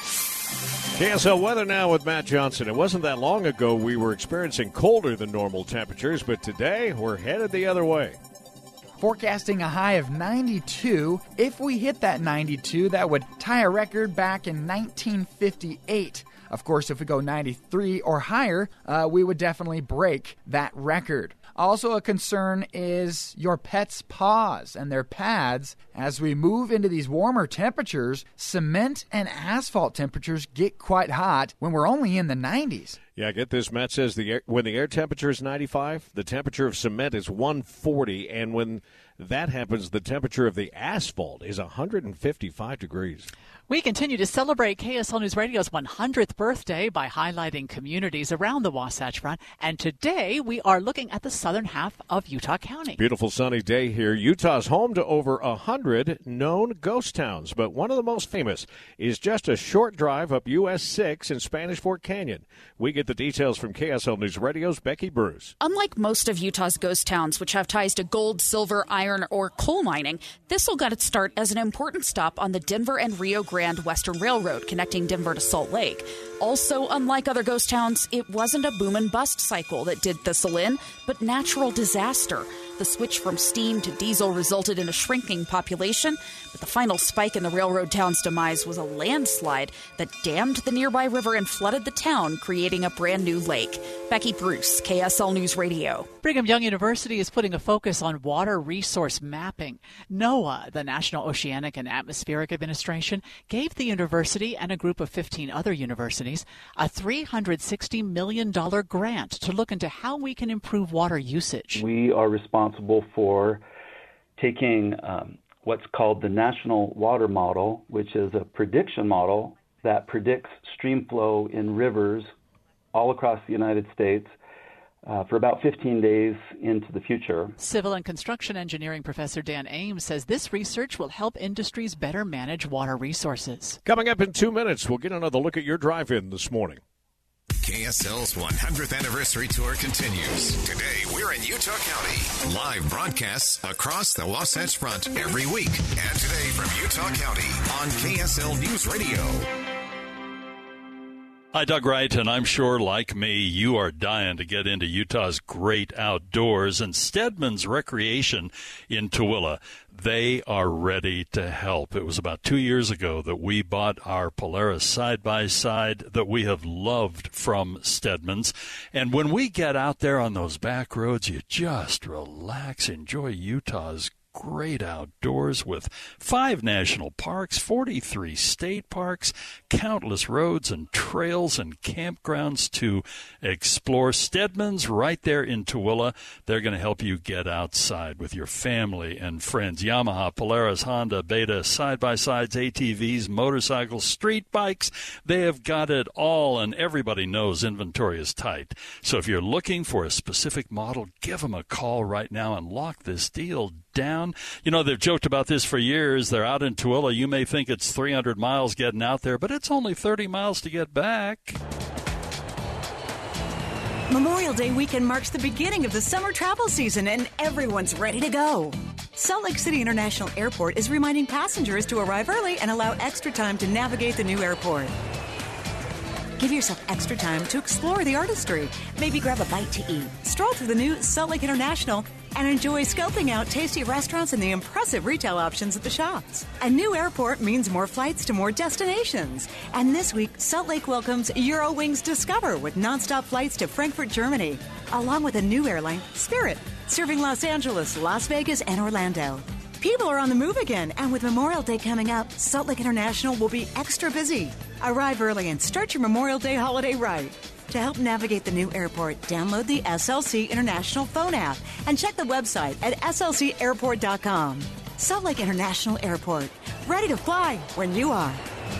K S L weather now with Matt Johnson. It wasn't that long ago we were experiencing colder than normal temperatures, but today we're headed the other way. Forecasting a high of ninety-two. If we hit that ninety-two, that would tie a record back in nineteen fifty-eight. Of course, if we go ninety-three or higher, uh, we would definitely break that record. Also, a concern is your pet's paws and their pads. As we move into these warmer temperatures, cement and asphalt temperatures get quite hot when we're only in the nineties. Yeah, get this. Matt says the air, when the air temperature is ninety-five, the temperature of cement is one forty, and when that happens, the temperature of the asphalt is one hundred fifty-five degrees. We continue to celebrate K S L News Radio's one hundredth birthday by highlighting communities around the Wasatch Front. And today we are looking at the southern half of Utah County. Beautiful sunny day here. Utah's home to over one hundred known ghost towns, but one of the most famous is just a short drive up U S six in Spanish Fork Canyon. We get the details from K S L News Radio's Becky Bruce. Unlike most of Utah's ghost towns, which have ties to gold, silver, iron, or coal mining, Thistle got its start as an important stop on the Denver and Rio Grande Western Railroad connecting Denver to Salt Lake. Also, unlike other ghost towns, it wasn't a boom and bust cycle that did Thistle in, but natural disaster. The switch from steam to diesel resulted in a shrinking population, but the final spike in the railroad town's demise was a landslide that dammed the nearby river and flooded the town, creating a brand new lake. Becky Bruce, K S L News Radio. Brigham Young University is putting a focus on water resource mapping. NOAA, the National Oceanic and Atmospheric Administration, gave the university and a group of fifteen other universities a three hundred sixty million dollars grant to look into how we can improve water usage. We are responsible for taking um, what's called the National Water Model, which is a prediction model that predicts stream flow in rivers all across the United States uh, for about fifteen days into the future. Civil and construction engineering professor Dan Ames says this research will help industries better manage water resources. Coming up in two minutes, we'll get another look at your drive-in this morning. K S L's one hundredth anniversary tour continues. Today, we're in Utah County. Live broadcasts across the Wasatch Front every week. And today from Utah County on K S L News Radio. Hi, Doug Wright, and I'm sure, like me, you are dying to get into Utah's great outdoors. And Stedman's Recreation in Tooele, they are ready to help. It was about two years ago that we bought our Polaris side-by-side that we have loved from Stedman's. And when we get out there on those back roads, you just relax, enjoy Utah's great outdoors with five national parks, forty-three state parks, countless roads and trails and campgrounds to explore. Stedman's right there in Tooele. They're going to help you get outside with your family and friends. Yamaha, Polaris, Honda, Beta, side-by-sides, A T Vs, motorcycles, street bikes. They have got it all, and everybody knows inventory is tight. So if you're looking for a specific model, give them a call right now and lock this deal down. You know, they've joked about this for years. They're out in Tooele. You may think it's three hundred miles getting out there, but it's only thirty miles to get back. Memorial Day weekend marks the beginning of the summer travel season, and everyone's ready to go. Salt Lake City International Airport is reminding passengers to arrive early and allow extra time to navigate the new airport. Give yourself extra time to explore the artistry. Maybe grab a bite to eat. Stroll through the new Salt Lake International and enjoy scoping out tasty restaurants and the impressive retail options at the shops. A new airport means more flights to more destinations. And this week, Salt Lake welcomes Eurowings Discover with nonstop flights to Frankfurt, Germany, along with a new airline, Spirit, serving Los Angeles, Las Vegas, and Orlando. People are on the move again, and with Memorial Day coming up, Salt Lake International will be extra busy. Arrive early and start your Memorial Day holiday right. To help navigate the new airport, download the S L C International phone app and check the website at S L C airport dot com. Salt Lake International Airport, ready to fly when you are.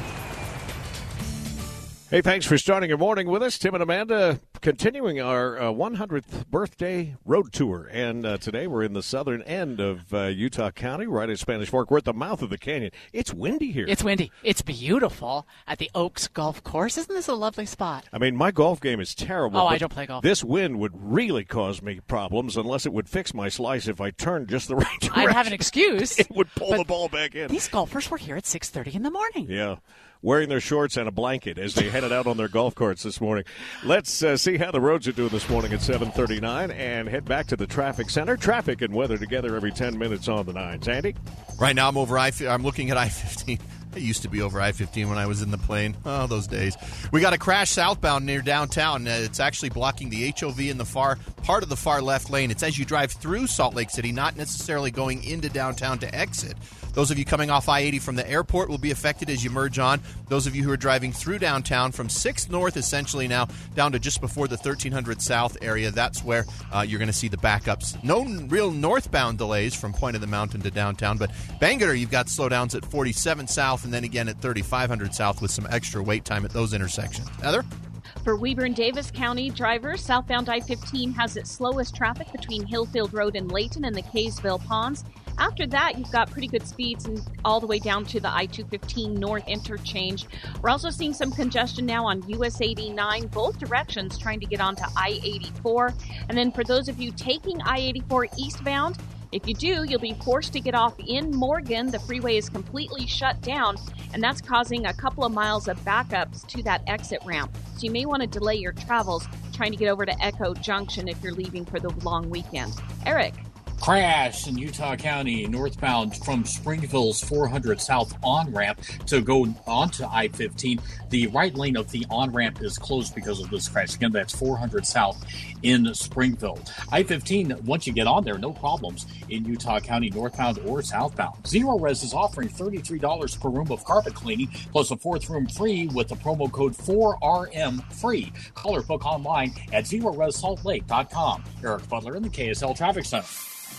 Hey, thanks for starting your morning with us. Tim and Amanda continuing our uh, one hundredth birthday road tour. And uh, today we're in the southern end of uh, Utah County, right at Spanish Fork. We're at the mouth of the canyon. It's windy here. It's windy. It's beautiful at the Oaks Golf Course. Isn't this a lovely spot? I mean, my golf game is terrible. Oh, I don't play golf. This wind would really cause me problems unless it would fix my slice if I turned just the right direction. I'd have an excuse. It would pull the ball back in. These golfers were here at six thirty in the morning. Yeah. Wearing their shorts and a blanket as they headed out on their golf carts this morning. Let's uh, see how the roads are doing this morning at seven thirty-nine and head back to the traffic center. Traffic and weather together every ten minutes on the nines. Andy? Right now I'm over I. I'm looking at I fifteen. I used to be over I fifteen when I was in the plane. Oh, those days. We got a crash southbound near downtown. Uh, it's actually blocking the H O V in the far part of the far left lane. It's as you drive through Salt Lake City, not necessarily going into downtown to exit. Those of you coming off I eighty from the airport will be affected as you merge on. Those of you who are driving through downtown from sixth North essentially now down to just before the thirteen hundred South area, that's where uh, you're going to see the backups. No real northbound delays from Point of the Mountain to downtown, but Bangerter, you've got slowdowns at forty-seven South and then again at thirty-five hundred South with some extra wait time at those intersections. Heather? For Weber and Davis County drivers, southbound I fifteen has its slowest traffic between Hillfield Road and Layton and the Kaysville Ponds. After that, you've got pretty good speeds and all the way down to the I two fifteen North interchange. We're also seeing some congestion now on U S eighty-nine, both directions, trying to get onto I eighty-four. And then for those of you taking I eighty-four eastbound, if you do, you'll be forced to get off in Morgan. The freeway is completely shut down, and that's causing a couple of miles of backups to that exit ramp. So you may want to delay your travels trying to get over to Echo Junction if you're leaving for the long weekend. Eric? Crash in Utah County, northbound from Springville's four hundred South on-ramp to go onto I fifteen. The right lane of the on-ramp is closed because of this crash. Again, that's four hundred South in Springville. I fifteen, once you get on there, no problems in Utah County, northbound or southbound. Zero Res is offering thirty-three dollars per room of carpet cleaning, plus a fourth room free with the promo code four R M free. Call or book online at zero res salt lake dot com. Eric Butler in the K S L Traffic Center.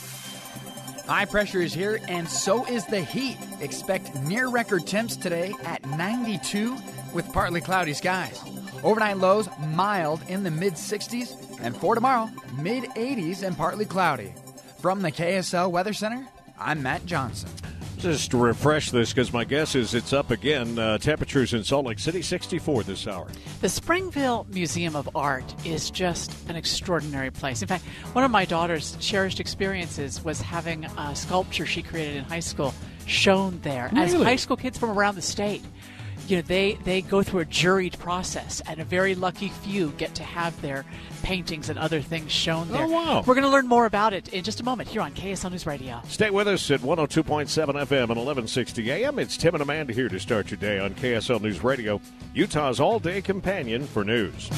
High pressure is here, and so is the heat. Expect near-record temps today at ninety-two with partly cloudy skies. Overnight lows mild in the mid-sixties, and for tomorrow, mid-eighties and partly cloudy. From the K S L Weather Center, I'm Matt Johnson. Just to refresh this, because my guess is it's up again. Uh, temperatures in Salt Lake City, sixty-four this hour. The Springville Museum of Art is just an extraordinary place. In fact, one of my daughter's cherished experiences was having a sculpture she created in high school shown there. Really? As high school kids from around the state, you know, they, they go through a juried process, and a very lucky few get to have their paintings and other things shown there. Oh, wow. We're going to learn more about it in just a moment here on K S L News Radio. Stay with us at one oh two point seven F M and eleven sixty A M. It's Tim and Amanda here to start your day on K S L News Radio, Utah's all-day companion for news.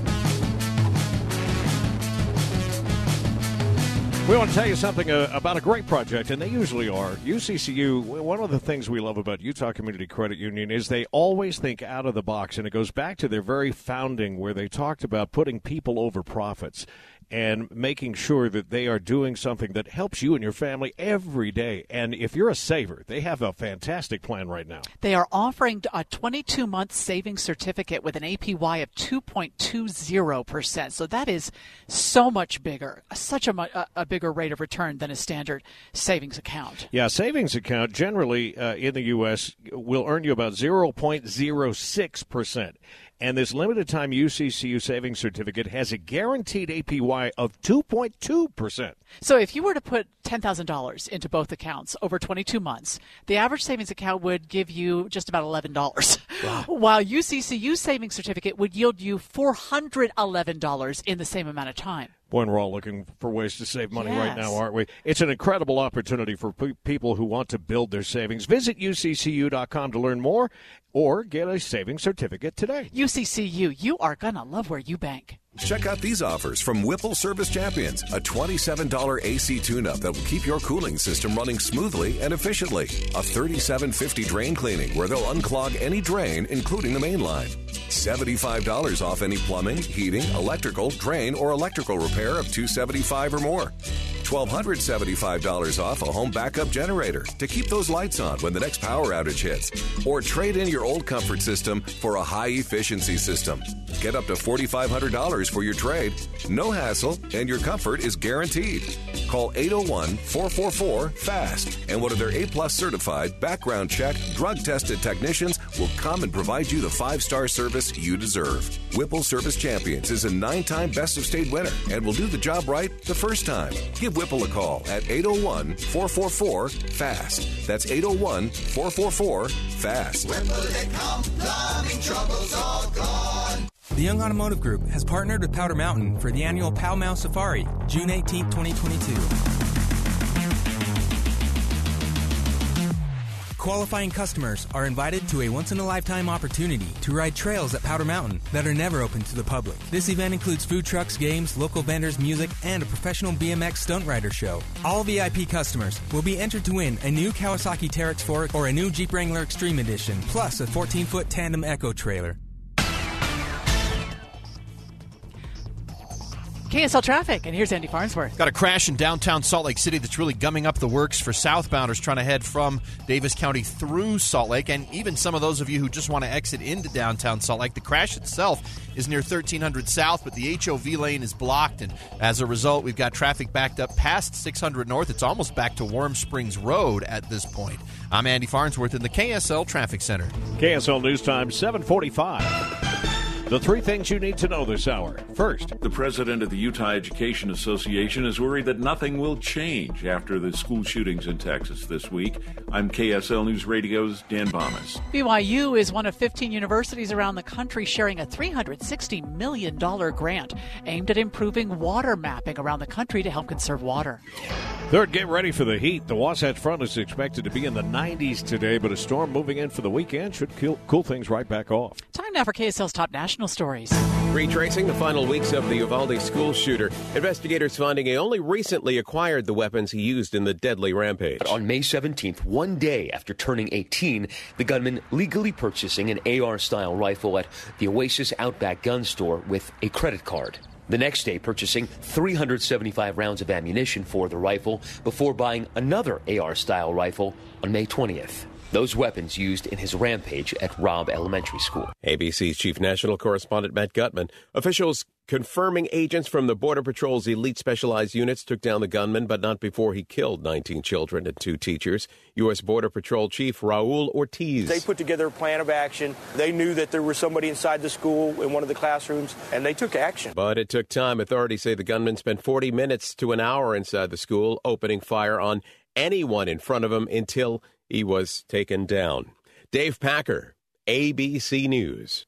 We want to tell you something uh, about a great project, and they usually are. U C C U, one of the things we love about Utah Community Credit Union is they always think out of the box, and it goes back to their very founding where they talked about putting people over profits and making sure that they are doing something that helps you and your family every day. And if you're a saver, they have a fantastic plan right now. They are offering a twenty-two month savings certificate with an A P Y of two point two zero percent. So that is so much bigger, such a, a bigger rate of return than a standard savings account. Yeah, savings account generally uh, in the U S will earn you about zero point zero six percent. And this limited-time U C C U savings certificate has a guaranteed A P Y of two point two percent. So if you were to put ten thousand dollars into both accounts over twenty-two months, the average savings account would give you just about eleven dollars, wow. While U C C U savings certificate would yield you four hundred eleven dollars in the same amount of time. Boy, and we're all looking for ways to save money yes. right now, aren't we? It's an incredible opportunity for pe- people who want to build their savings. Visit U C C U dot com to learn more or get a savings certificate today. U C C U, you are going to love where you bank. Check out these offers from Whipple Service Champions. A twenty-seven dollars A C tune-up that will keep your cooling system running smoothly and efficiently. A thirty-seven fifty drain cleaning where they'll unclog any drain, including the main line. seventy-five dollars off any plumbing, heating, electrical, drain, or electrical repair of two hundred seventy-five dollars or more. one thousand two hundred seventy-five dollars off a home backup generator to keep those lights on when the next power outage hits. Or trade in your old comfort system for a high-efficiency system. Get up to four thousand five hundred dollars for your trade. No hassle, and your comfort is guaranteed. Call eight oh one, four four four, FAST, and one of their A-plus certified, background check, drug-tested technicians will come and provide you the five-star service you deserve. Whipple Service Champions is a nine-time Best of State winner and will do the job right the first time. Give Whipple a call at eight oh one, four four four, FAST. That's eight oh one, four four four, FAST. Whipple they come, plumbing troubles all gone. The Young Automotive Group has partnered with Powder Mountain for the annual Pow Mau Safari, June eighteenth, twenty twenty-two. Qualifying customers are invited to a once-in-a-lifetime opportunity to ride trails at Powder Mountain that are never open to the public. This event includes food trucks, games, local vendors, music, and a professional B M X stunt rider show. All V I P customers will be entered to win a new Kawasaki Teryx Fork or a new Jeep Wrangler Extreme Edition, plus a fourteen-foot tandem Echo trailer. K S L traffic, and here's Andy Farnsworth. Got a crash in downtown Salt Lake City that's really gumming up the works for southbounders trying to head from Davis County through Salt Lake, and even some of those of you who just want to exit into downtown Salt Lake. The crash itself is near thirteen hundred South, but the H O V lane is blocked, and as a result, we've got traffic backed up past six hundred North. It's almost back to Warm Springs Road at this point. I'm Andy Farnsworth in the K S L Traffic Center. K S L News Time, seven forty-five. The three things you need to know this hour. First, the president of the Utah Education Association is worried that nothing will change after the school shootings in Texas this week. I'm K S L News Radio's Dan Bomas. B Y U is one of fifteen universities around the country sharing a three hundred sixty million dollars grant aimed at improving water mapping around the country to help conserve water. Third, get ready for the heat. The Wasatch Front is expected to be in the nineties today, but a storm moving in for the weekend should cool, cool things right back off. Time now for K S L's top national stories. Retracing the final weeks of the Uvalde school shooter, investigators finding he only recently acquired the weapons he used in the deadly rampage. But on May seventeenth, one day after turning eighteen, the gunman legally purchasing an A R-style rifle at the Oasis Outback gun store with a credit card. The next day, purchasing three hundred seventy-five rounds of ammunition for the rifle before buying another A R-style rifle on May twentieth. Those weapons used in his rampage at Robb Elementary School. A B C's chief national correspondent Matt Gutman. Officials confirming agents from the Border Patrol's elite specialized units took down the gunman, but not before he killed nineteen children and two teachers. U S. Border Patrol Chief Raul Ortiz. They put together a plan of action. They knew that there was somebody inside the school in one of the classrooms, and they took action. But it took time. Authorities say the gunman spent forty minutes to an hour inside the school, opening fire on anyone in front of him until he was taken down. Dave Packer, A B C News.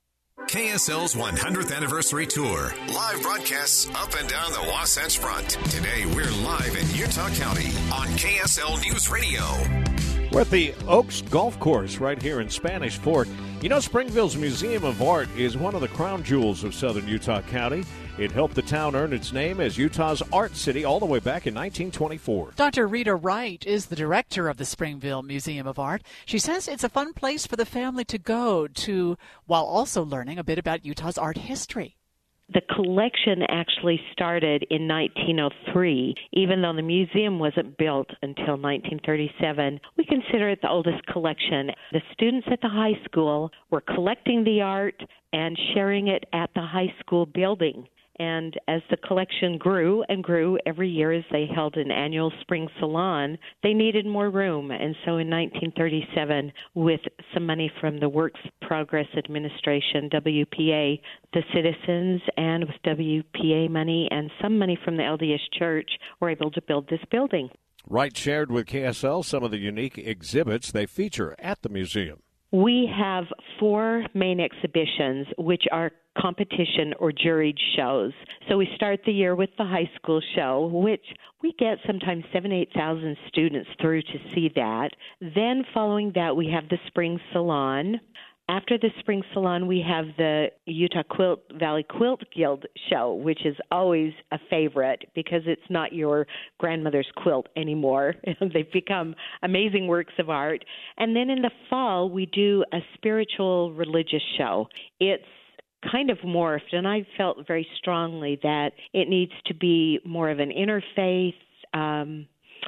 K S L's one hundredth Anniversary Tour. Live broadcasts up and down the Wasatch Front. Today, we're live in Utah County on K S L News Radio. We're at the Oaks Golf Course right here in Spanish Fork. You know, Springville's Museum of Art is one of the crown jewels of southern Utah County. It helped the town earn its name as Utah's art city all the way back in nineteen twenty-four. Doctor Rita Wright is the director of the Springville Museum of Art. She says it's a fun place for the family to go to while also learning a bit about Utah's art history. The collection actually started in nineteen oh three. Even though the museum wasn't built until nineteen thirty-seven, we consider it the oldest collection. The students at the high school were collecting the art and sharing it at the high school building. And as the collection grew and grew every year as they held an annual spring salon, they needed more room. And so in nineteen thirty-seven, with some money from the Works Progress Administration, W P A, the citizens, and with W P A money and some money from the L D S Church, were able to build this building. Wright shared with K S L some of the unique exhibits they feature at the museum. We have four main exhibitions, which are competition or juried shows. So we start the year with the high school show, which we get sometimes seven, eight thousand students through to see that. Then following that, we have the spring salon. After the Spring Salon, we have the Utah Quilt Valley Quilt Guild show, which is always a favorite because it's not your grandmother's quilt anymore. They've become amazing works of art. And then in the fall, we do a spiritual religious show. It's kind of morphed, and I felt very strongly that it needs to be more of an interfaith, um,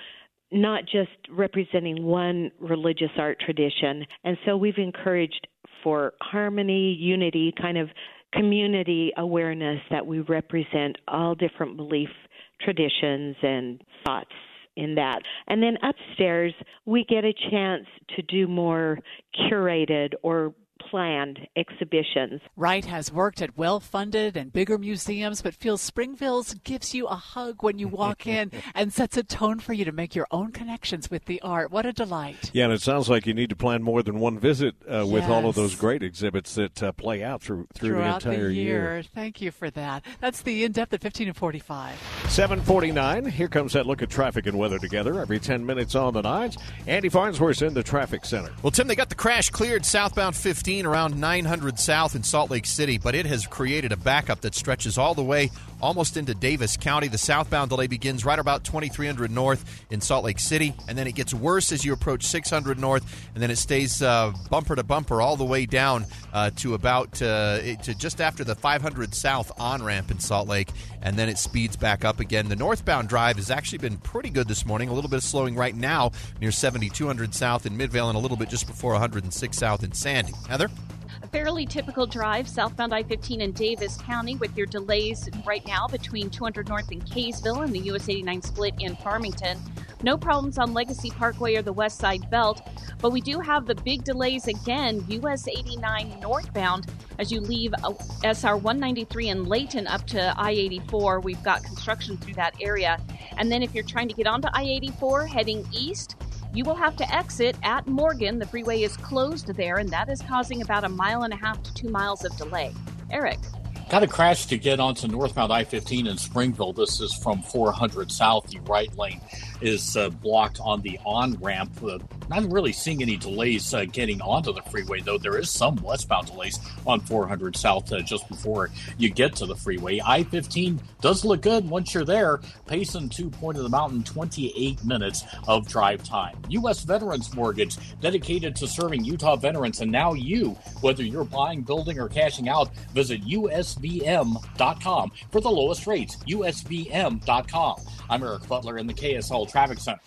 not just representing one religious art tradition. And so we've encouraged for harmony, unity, kind of community awareness that we represent all different belief traditions and thoughts in that. And then upstairs, we get a chance to do more curated or planned exhibitions. Wright has worked at well-funded and bigger museums, but feels Springville's gives you a hug when you walk in and sets a tone for you to make your own connections with the art. What a delight. Yeah, and it sounds like you need to plan more than one visit uh, yes. with all of those great exhibits that uh, play out through, through Throughout the entire the year. year. Thank you for that. That's the In-Depth at fifteen and forty-five. seven forty-nine. Here comes that look at traffic and weather together every ten minutes on the nines. Andy Farnsworth's in the traffic center. Well, Tim, they got the crash cleared southbound fifteen around nine hundred south in Salt Lake City, but it has created a backup that stretches all the way almost into Davis County. The southbound delay begins right about twenty-three hundred north in Salt Lake City, and then it gets worse as you approach six hundred north, and then it stays uh, bumper to bumper all the way down uh, to about uh, to just after the five hundred south on-ramp in Salt Lake, and then it speeds back up again. The northbound drive has actually been pretty good this morning, a little bit of slowing right now near seventy-two hundred south in Midvale and a little bit just before one hundred six south in Sandy. Heather? A fairly typical drive southbound I fifteen in Davis County with your delays right now between two hundred north in Kaysville and the U S eighty-nine split in Farmington. No problems on Legacy Parkway or the West Side Belt, but we do have the big delays again, U S eighty-nine northbound as you leave S R one ninety-three in Layton up to I eighty-four. We've got construction through that area. And then if you're trying to get onto I eighty-four heading east, you will have to exit at Morgan. The freeway is closed there, and that is causing about a mile and a half to two miles of delay. Eric. Got a crash to get onto northbound I fifteen in Springville. This is from four hundred south. The right lane is uh, blocked on the on-ramp. Uh, not really seeing any delays uh, getting onto the freeway, though there is some westbound delays on four hundred south uh, just before you get to the freeway. I fifteen does look good once you're there. Payson to Point of the Mountain, twenty-eight minutes of drive time. U S Veterans Mortgage, dedicated to serving Utah veterans, and now you, whether you're buying, building, or cashing out, visit U S V M dot com for the lowest rates. U S V M dot com. I'm Eric Butler in the K S L Traffic Center.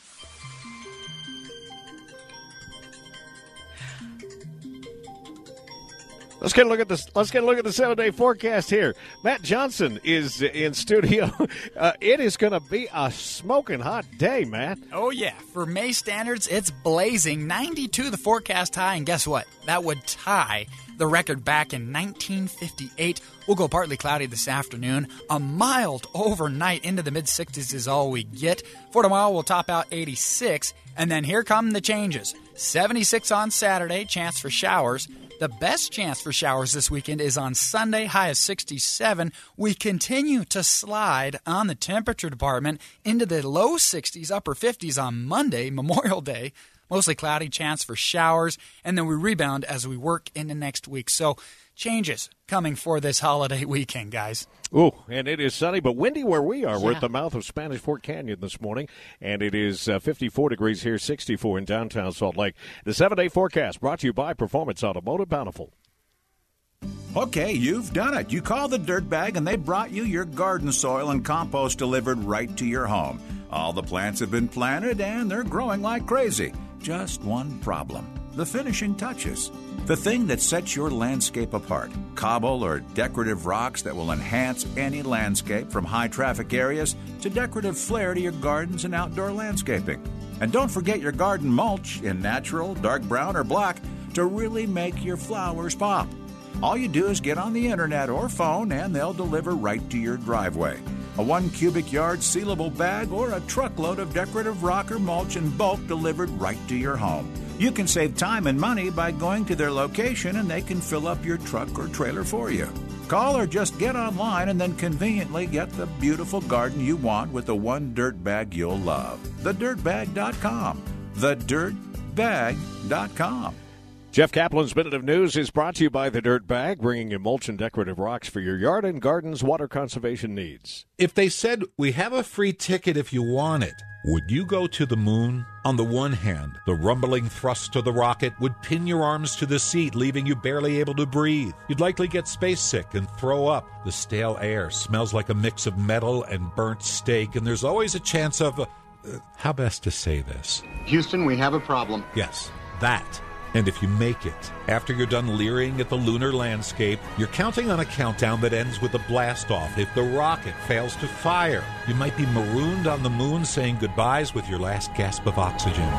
Let's get a look at this. Let's get a look at the seven-day forecast here. Matt Johnson is in studio. Uh, it is going to be a smoking hot day, Matt. Oh yeah, for May standards, it's blazing. ninety-two the forecast high, and guess what? That would tie the record back in nineteen fifty-eight. We'll go partly cloudy this afternoon. A mild overnight into the mid-sixties is all we get. For tomorrow, we'll top out eighty-six, and then here come the changes. seventy-six on Saturday, chance for showers. The best chance for showers this weekend is on Sunday, high of sixty-seven. We continue to slide on the temperature department into the low sixties, upper fifties on Monday, Memorial Day. Mostly cloudy, chance for showers, and then we rebound as we work into next week. So changes coming for this holiday weekend, guys. Ooh, and it is sunny but windy where we are. Yeah. We're at the mouth of Spanish Fork Canyon this morning, and it is uh, fifty-four degrees here, sixty-four in downtown Salt Lake. The seven-day forecast brought to you by Performance Automotive Bountiful. Okay, you've done it. You called the Dirt Bag, and they brought you your garden soil and compost delivered right to your home. All the plants have been planted, and they're growing like crazy. Just one problem: the finishing touches. The thing that sets your landscape apart. Cobble or decorative rocks that will enhance any landscape, from high-traffic areas to decorative flair to your gardens and outdoor landscaping. And don't forget your garden mulch in natural, dark brown, or black to really make your flowers pop. All you do is get on the internet or phone, and they'll deliver right to your driveway. A one cubic yard sealable bag or a truckload of decorative rock or mulch in bulk delivered right to your home. You can save time and money by going to their location, and they can fill up your truck or trailer for you. Call or just get online and then conveniently get the beautiful garden you want with the one dirt bag you'll love. the dirt bag dot com. the dirt bag dot com. Jeff Kaplan's Minute of News is brought to you by the Dirt Bag, bringing you mulch and decorative rocks for your yard and garden's water conservation needs. If they said, we have a free ticket if you want it, would you go to the moon? On the one hand, the rumbling thrust of the rocket would pin your arms to the seat, leaving you barely able to breathe. You'd likely get space sick and throw up. The stale air smells like a mix of metal and burnt steak, and there's always a chance of... Uh, uh, how best to say this? Houston, we have a problem. Yes, that. And if you make it, after you're done leering at the lunar landscape, you're counting on a countdown that ends with a blast-off. If the rocket fails to fire, you might be marooned on the moon saying goodbyes with your last gasp of oxygen.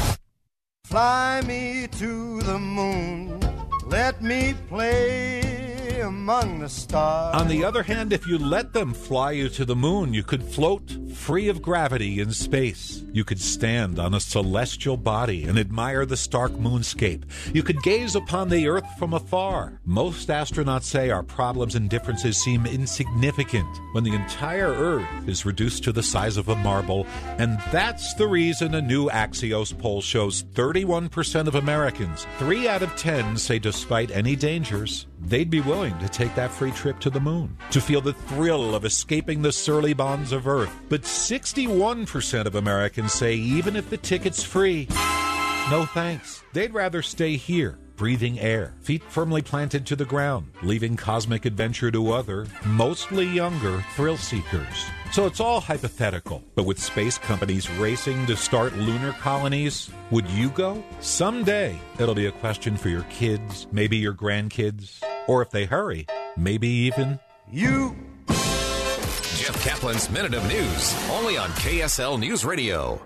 Fly me to the moon, let me play among the stars. On the other hand, if you let them fly you to the moon, you could float free of gravity in space. You could stand on a celestial body and admire the stark moonscape. You could gaze upon the Earth from afar. Most astronauts say our problems and differences seem insignificant when the entire Earth is reduced to the size of a marble. And that's the reason a new Axios poll shows thirty-one percent of Americans, three out of ten, say despite any dangers, they'd be willing to take that free trip to the moon, to feel the thrill of escaping the surly bonds of Earth. But sixty-one percent of Americans say even if the ticket's free, no thanks. They'd rather stay here, breathing air, feet firmly planted to the ground, leaving cosmic adventure to other, mostly younger, thrill seekers. So it's all hypothetical. But with space companies racing to start lunar colonies, would you go? Someday, it'll be a question for your kids, maybe your grandkids, or if they hurry, maybe even you. Jeff Kaplan's Minute of News, only on K S L News Radio.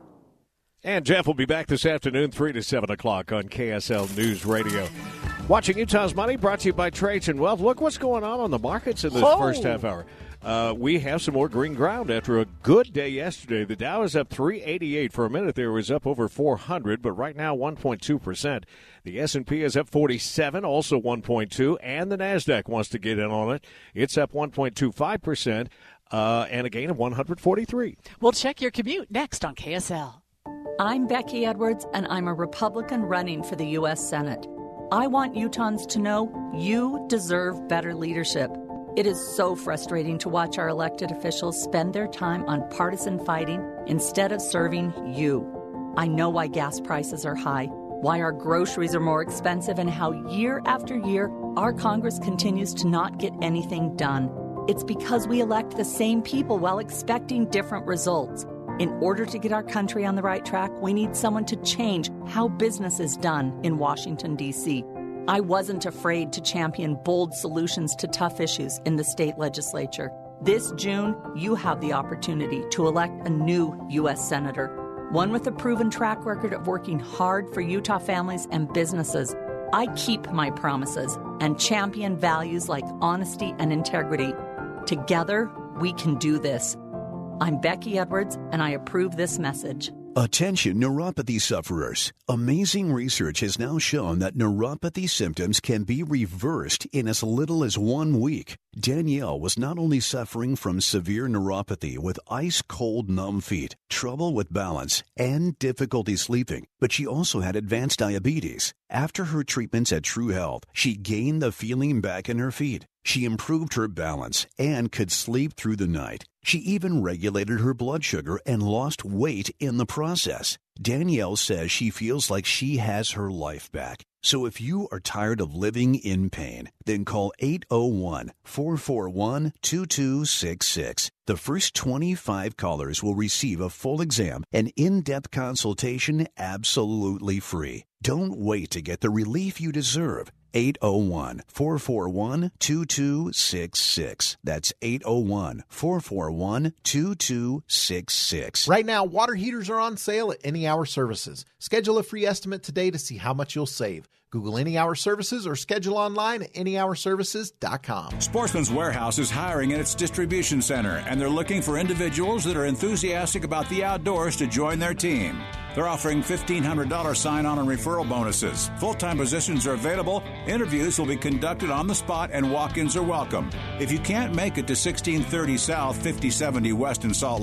And Jeff will be back this afternoon, three to seven o'clock on K S L News Radio. Watching Utah's Money, brought to you by Trajan Wealth. Look what's going on on the markets in this oh. first half hour. Uh, we have some more green ground after a good day yesterday. The Dow is up three eighty-eight. For a minute there, it was up over four hundred, but right now one point two percent. The S and P is up forty-seven, also one point two, and the NASDAQ wants to get in on it. It's up one point two five percent, uh, and a gain of one hundred forty-three. We'll check your commute next on K S L. I'm Becky Edwards, and I'm a Republican running for the U S Senate. I want Utahns to know you deserve better leadership. It is so frustrating to watch our elected officials spend their time on partisan fighting instead of serving you. I know why gas prices are high, why our groceries are more expensive, and how year after year our Congress continues to not get anything done. It's because we elect the same people while expecting different results. In order to get our country on the right track, we need someone to change how business is done in Washington, D C I wasn't afraid to champion bold solutions to tough issues in the state legislature. This June, you have the opportunity to elect a new U S Senator, one with a proven track record of working hard for Utah families and businesses. I keep my promises and champion values like honesty and integrity. Together, we can do this. I'm Becky Edwards, and I approve this message. Attention neuropathy sufferers. Amazing research has now shown that neuropathy symptoms can be reversed in as little as one week. Danielle was not only suffering from severe neuropathy with ice-cold numb feet, trouble with balance, and difficulty sleeping, but she also had advanced diabetes. After her treatments at True Health, she gained the feeling back in her feet. She improved her balance and could sleep through the night. She even regulated her blood sugar and lost weight in the process. Danielle says she feels like she has her life back. So if you are tired of living in pain, then call eight oh one, four four one, two two six six. The first twenty-five callers will receive a full exam and in-depth consultation absolutely free. Don't wait to get the relief you deserve. eight oh one, four four one, two two six six. That's eight oh one, four four one, two two six six. Right now, water heaters are on sale at Any Hour Services. Schedule a free estimate today to see how much you'll save. Google Any Hour Services or schedule online at any hour services dot com. Sportsman's Warehouse is hiring in its distribution center, and they're looking for individuals that are enthusiastic about the outdoors to join their team. They're offering fifteen hundred dollars sign-on and referral bonuses. Full-time positions are available. Interviews will be conducted on the spot, and walk-ins are welcome. If you can't make it to sixteen thirty South, fifty seventy West in Salt Lake,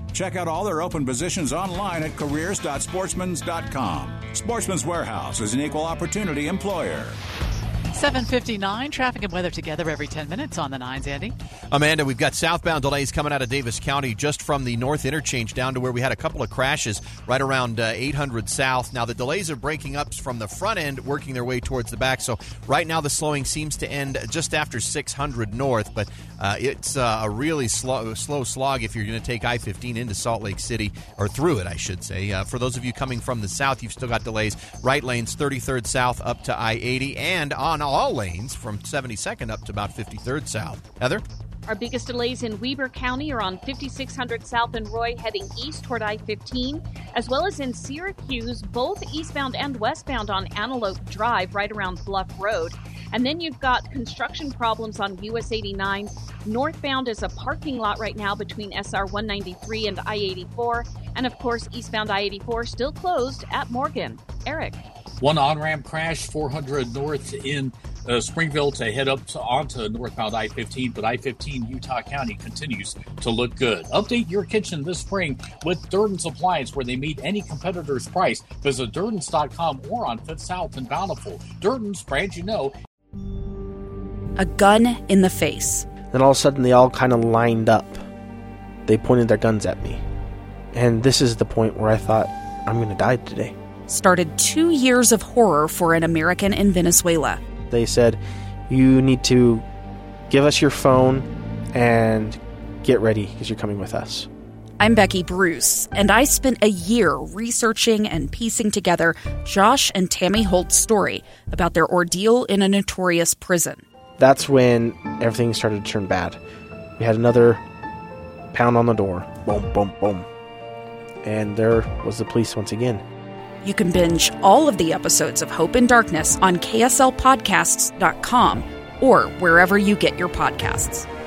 Check out all their open positions online at careers dot sportsmans dot com. Sportsman's Warehouse is an equal opportunity employer. seven fifty-nine, traffic and weather together every ten minutes on the nines, Andy. Amanda, we've got southbound delays coming out of Davis County just from the north interchange down to where we had a couple of crashes right around uh, eight hundred south. Now, the delays are breaking up from the front end, working their way towards the back. So right now the slowing seems to end just after six hundred north, but uh, it's uh, a really slow, slow slog if you're going to take I fifteen into Salt Lake City, or through it, I should say. Uh, for those of you coming from the south, you've still got delays. Right lanes, thirty-third south up to I eighty, and on all lanes from seventy-second up to about fifty-third south. Heather? Our biggest delays in Weber County are on fifty-six hundred South and Roy heading east toward I fifteen, as well as in Syracuse, both eastbound and westbound on Antelope Drive right around Bluff Road. And then you've got construction problems on U S eighty-nine. Northbound is a parking lot right now between S R one ninety-three and I eighty-four. And of course, eastbound I eighty-four still closed at Morgan. Eric? One on-ramp crash, four hundred north in uh, Springville to head up to, onto northbound I fifteen, but I fifteen Utah County continues to look good. Update your kitchen this spring with Durden's Appliance, where they meet any competitor's price. Visit Durdens dot com or on Fifth South and Bountiful. Durden's, brand you know. A gun in the face. Then all of a sudden they all kind of lined up. They pointed their guns at me. And this is the point where I thought, I'm going to die today. Started two years of horror for an American in Venezuela. They said, you need to give us your phone and get ready because you're coming with us. I'm Becky Bruce, and I spent a year researching and piecing together Josh and Tammy Holt's story about their ordeal in a notorious prison. That's when everything started to turn bad. We had another pound on the door. Boom, boom, boom. And there was the police once again. You can binge all of the episodes of Hope in Darkness on K S L podcasts dot com or wherever you get your podcasts.